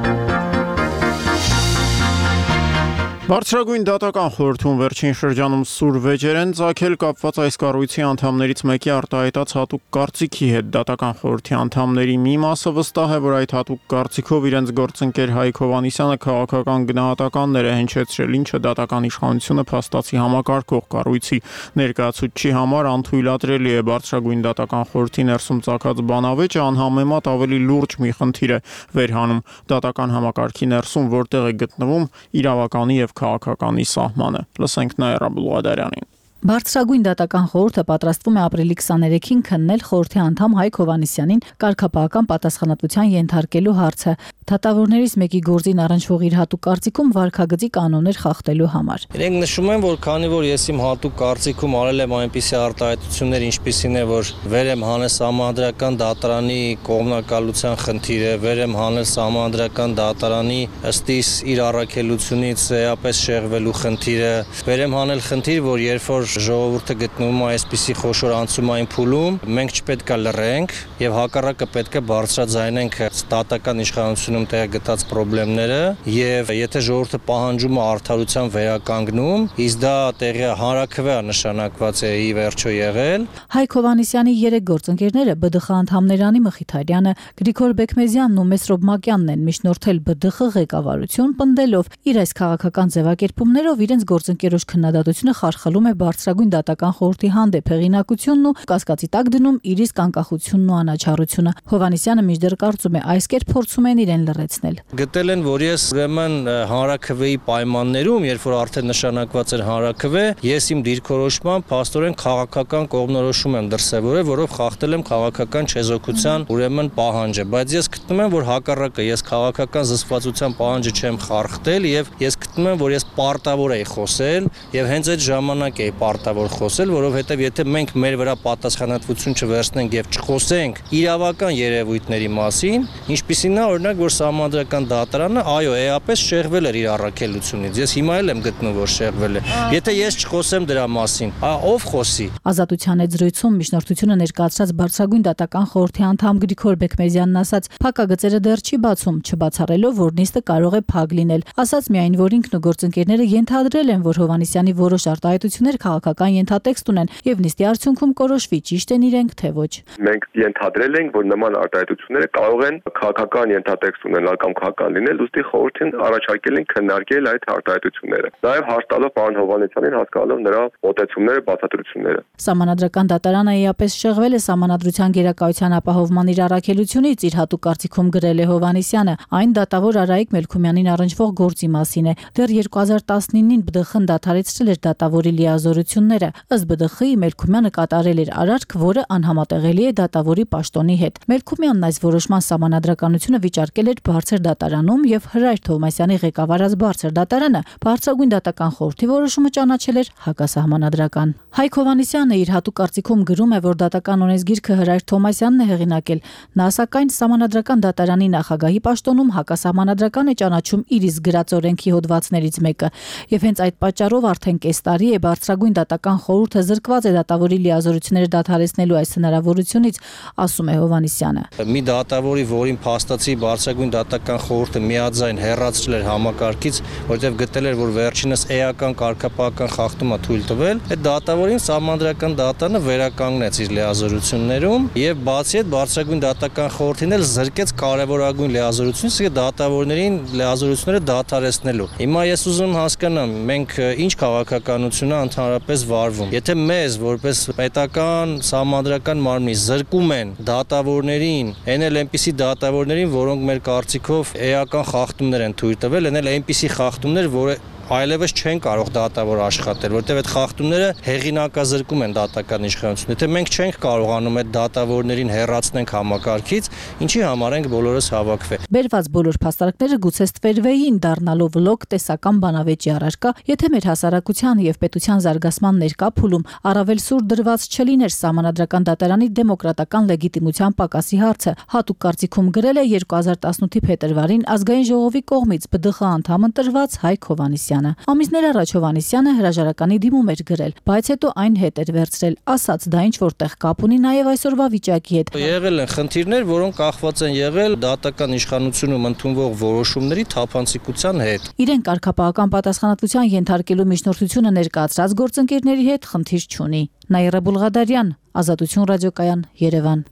Speaker 1: Բարձրագույն դատական խորհրդում վերջին շրջանում սուր վեճեր են ծագել կապված այս կառույցի անդամներից մեկի արտահայտած հատուկ կարծիքի հետ։ Դատական խորհրդի անդամների մի մասը վստահ է, որ այդ հատուկ կարծիքով իրենց գործընկեր Հայկ Հովհաննիսյանը քաղաքական գնահատականներ է հնչեցրել, ինչը դատական իշխանությունը փաստացի համակարգող կառույցի ներկայացուցչի համար անթույլատրելի է։ Բարձրագույն դատական խորհրդի ներսում ծագած բանավեճը անհամեմատ ավելի լուրջ մի խնդիր է վերհանում դատական համակարգի ներսում, որտեղ է գտնվում իրավականի եւ քաղաքականի սահմանը։ Լսենք Նաիրա Բուլղադարյանին։
Speaker 11: Բարձրագույն դատական խորհուրդը պատրաստվում է ապրիլի 23-ին քննել խորհրդի անդամ Հայկ Հովհաննիսյանին կարգապահական պատասխանատվության ենթարկելու հարցը։ Դատավորներից մեկի գործին առնչվող իր հատուկ կարծիքում վարքագծի կանոններ խախտելու համար։
Speaker 12: Իրենք նշում են, որ քանի որ ես իմ հատուկ կարծիքում արել եմ այնպիսի արտահայտություններ, ինչպիսին է, որ վեր եմ հանել Սահմանադրական դատարանի կողմնակալության խնդիրը, վեր եմ հանել Սահմանադրական դատարանի ըստ իր առաքելությունից էապես շեղվելու խնդիրը, վեր եմ հանել խնդիր, որ երբ որ ժողովուրդը գտնվում է այսպիսի խոշոր անցումային փուլում, մենք չպետք է լռենք եւ հակառակը պետք է բարձրաձայնենք ստատական իշխանությունում տեղ գտած խնդիրները եւ եթե ժողովուրդը պահանջում է արդարության վերականգնում, իսկ դա տեղի հանրաքվե նշանակված է ի վերջո եղել։
Speaker 11: Հայկ Հովհաննիսյանի 3 գործընկերները ԲԴԽ անդամներ Անի Մխիթարյանը, Գրիգոր Բեկմեզյանն ու Մեսրոբ Մակյանն են միջնորդել ԲԴԽ ղեկավարություն, պնդելով իր այս քաղաքական ձևակերպումներով իրենց գործընկերոջ քննադատությունը խարխլում է Բարձրագույն դատական խորհրդի հանդեպ հեղինակությունն ու կասկածի տակ դնում իր իսկ անկախությունն ու անաչառությունը։ Հովհաննիսյանը մինչդեռ կարծում է այս կերպ փորձում են իրեն լռեցնել։
Speaker 12: Գտել են, որ ես ուրեմն հանրաքվեի պայմաններում, երբ որ արդեն նշանակված էր հանրաքվե, ես իմ դիրքորոշմամբ փաստորեն քաղաքական կողմնորոշում եմ դրսևորել, որով խախտել եմ քաղաքական չեզոքության ուրեմն պահանջը, բայց ես գտնում եմ, որ հակառակը ես քաղաքական զսպվածության պահանջը չեմ խախտել եւ ես գտնում եմ, որ ես պարտավոր եի խոսել եւ հենց այդ ժամանակ էի պարտավոր խոսել, որովհետեւ եթե մենք մեր վրա պատասխանատվություն չվերցնենք եւ չխոսենք իրավական երևույթների մասին, ինչպիսին է օրինակ, որ Սահմանադրական դատարանը, այո, էապես շեղվել էր իր առաքելությունից։ Ես հիմա էլ եմ գտնում, որ շեղվել է։ Եթե ես չխոսեմ դրա մասին, ով խոսի։
Speaker 11: Ազատության այդ զրույցում միջնորդությունը ներկայացրած Բարձրագույն դատական խորհրդի անդամ Գրիգոր Բեկմեզյանն ասաց, փակագծերը դեռ չի բացում, չբացառելով, որ նիստը կարող է փակ լինել։ Ասաց միայն, որ ինքն ու գործընկերները ենթադրել են, որ Հովհաննիսյանի որոշ արտահայտություններ քաղաքական ենթատեքստ ունեն եւ նիստի արդյունքում կորոշվի ճիշտ են իրենք թե ոչ։
Speaker 13: Մենք ենթադրել ենք, որ նման արտահայտությունները կարող են քաղաքական ենթատեքստ ունենալ կամ քաղաքական լինել, ուստի խորհրդին առաջարկել են քննարկել այդ արտահայտությունները։ Նաեւ հաշտալով պարոն Հովհաննիսյանին, հասկանալով նրա մոտեցումները, բացատրությունները։
Speaker 11: Սահմանադրական դատարանը էապես շեղվել է Սահմանադրության գերակայության ապահովման իր առաքելությունից, իր հատուկ կարծիքում գրել է Հովհաննիսյանը։ Այն դատավոր Արայիկ Մելքումյանին առնչվող գործի մասին է։ Դեռ 2019-ին ԲԴԽ-ն դադարեցրել էր դատավորի լիազորությունները։ Ըստ ԲԴԽ-ի Մելքումյանը կատարել էր արարք, որը անհամատեղելի է դատավորի պաշտոնի հետ։ Մելքումյանն այս որոշման սահմանադրականությունը վիճարկել էր բարձր դատարանում եւ Հրայր Թովմասյանի ղեկավարած բարձր դատարանը Բարձրագույն դատական խորհրդի որոշումը ճանաչել էր հակասահմանադրական։ Հայկ Հովհաննիսյանը իր հատուկ կարծիքում գրում է, որ դատական օրենսգիրքը Հրայր Թովմասյանն է հեղինակել։ Նա սակայն Սահմանադրական դատարանի նախագահի պաշտոնում հակասահմանադրական է ճանաչում իր իսկ գրած օրենքի հոդվածներից մեկը եւ հենց այդ պատճառով արդեն կես տարի է Բարձրագույն դատական խորհուրդը զրկված է դատավորի լիազորությունները դադարեցնելու այս հնարավորությունից, ասում է Հովհաննիսյանը։
Speaker 12: Մի դատավորի, որին փաստացի Բարձրագույն դատական խորհուրդը միաձայն հեռացրել էր համակարգից, որտեղ գտել էր, որ վերջինս էական կարգապահական խախտում է թույլ տվել, այդ դատավորին Սահմանադրական դատարանը վերականգնեց իր լիազորություններում եւ բացի այդ Բարձրագույն դատական խորհրդին էլ զրկեց կարևորագույն լիազորությունից, իսկ դատավորներին լիազորությունները դադարեցնելու։ Հիմա ես ուզում հասկանամ, մենք ինչ քաղաքականություն է ընդհանրապես վարվում։ Եթե մեզ որպես պետական սահմանադրական մարմնի զրկում են դատավորներին, այն էլ այնպիսի դատավորներին, որոնք մեր կարծիքով էական խախտումներ են թույլ տվել, այն էլ այնպիսի խախտումներ, որը այլևս չեն կարող դատավոր աշխատել, որտեղ այդ խախտումները հեղինակազրկում են դատական իշխանությունը։ Եթե մենք չենք կարողանում այդ դատավորներին հեռացնենք համակարգից, ինչի համար ենք բոլորս հավաքվել։
Speaker 11: Բերված բոլոր փաստարկները գուցե ստվերվեին, դառնալով լոկ տեսական բանավեճի առարկա, եթե մեր հասարակության եւ պետության զարգացման ներկա փուլում առավել սուր դրված չլիներ Սահմանադրական դատարանի դեմոկրատական լեգիտիմության պակասի հարցը, հատուկ կարծիքում գրել է 2018-ի փետրվարին Ազգային ժողովի կողմից ԲԴԽ անդամ ընտրված Հայկ Հովհաննիսյանը։ Ամիսներ առաջ Հովհաննիսյանը հրաժարականի դիմում էր գրել, բայց հետո այն հետ էր վերցրել, ասաց դա ինչ որտեղ կապ ունի նաեւ այսօրվա վիճակի հետ։
Speaker 12: Եղել են խնդիրներ, որոնք կախված են եղել դատական իշխանությունում ընդունվող որոշումների թափանցիկության հետ։
Speaker 11: Իրեն կարգապահական պատասխանատվության ենթարկելու միջնորդությունը ներկայացրած գործընկերների հետ խնդիր չունի։ Նաիրա Բուլղադարյան, Ազատություն ռադիոկայան, Երևան։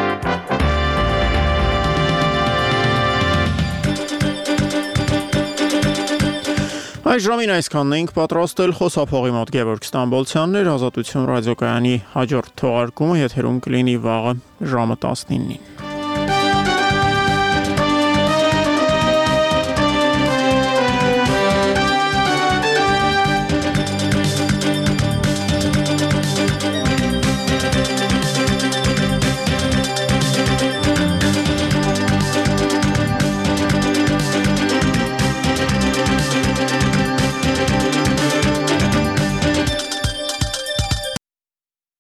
Speaker 1: Այս ժամին այսքանն ենք պատրաստել, խոսափողի մոտ Գևորգ Ստամբոլցյանն էր, Ազատություն ռադիոկայանի հաջորդ թողարկումը եթերում կլինի վաղը ժամը 19-ին։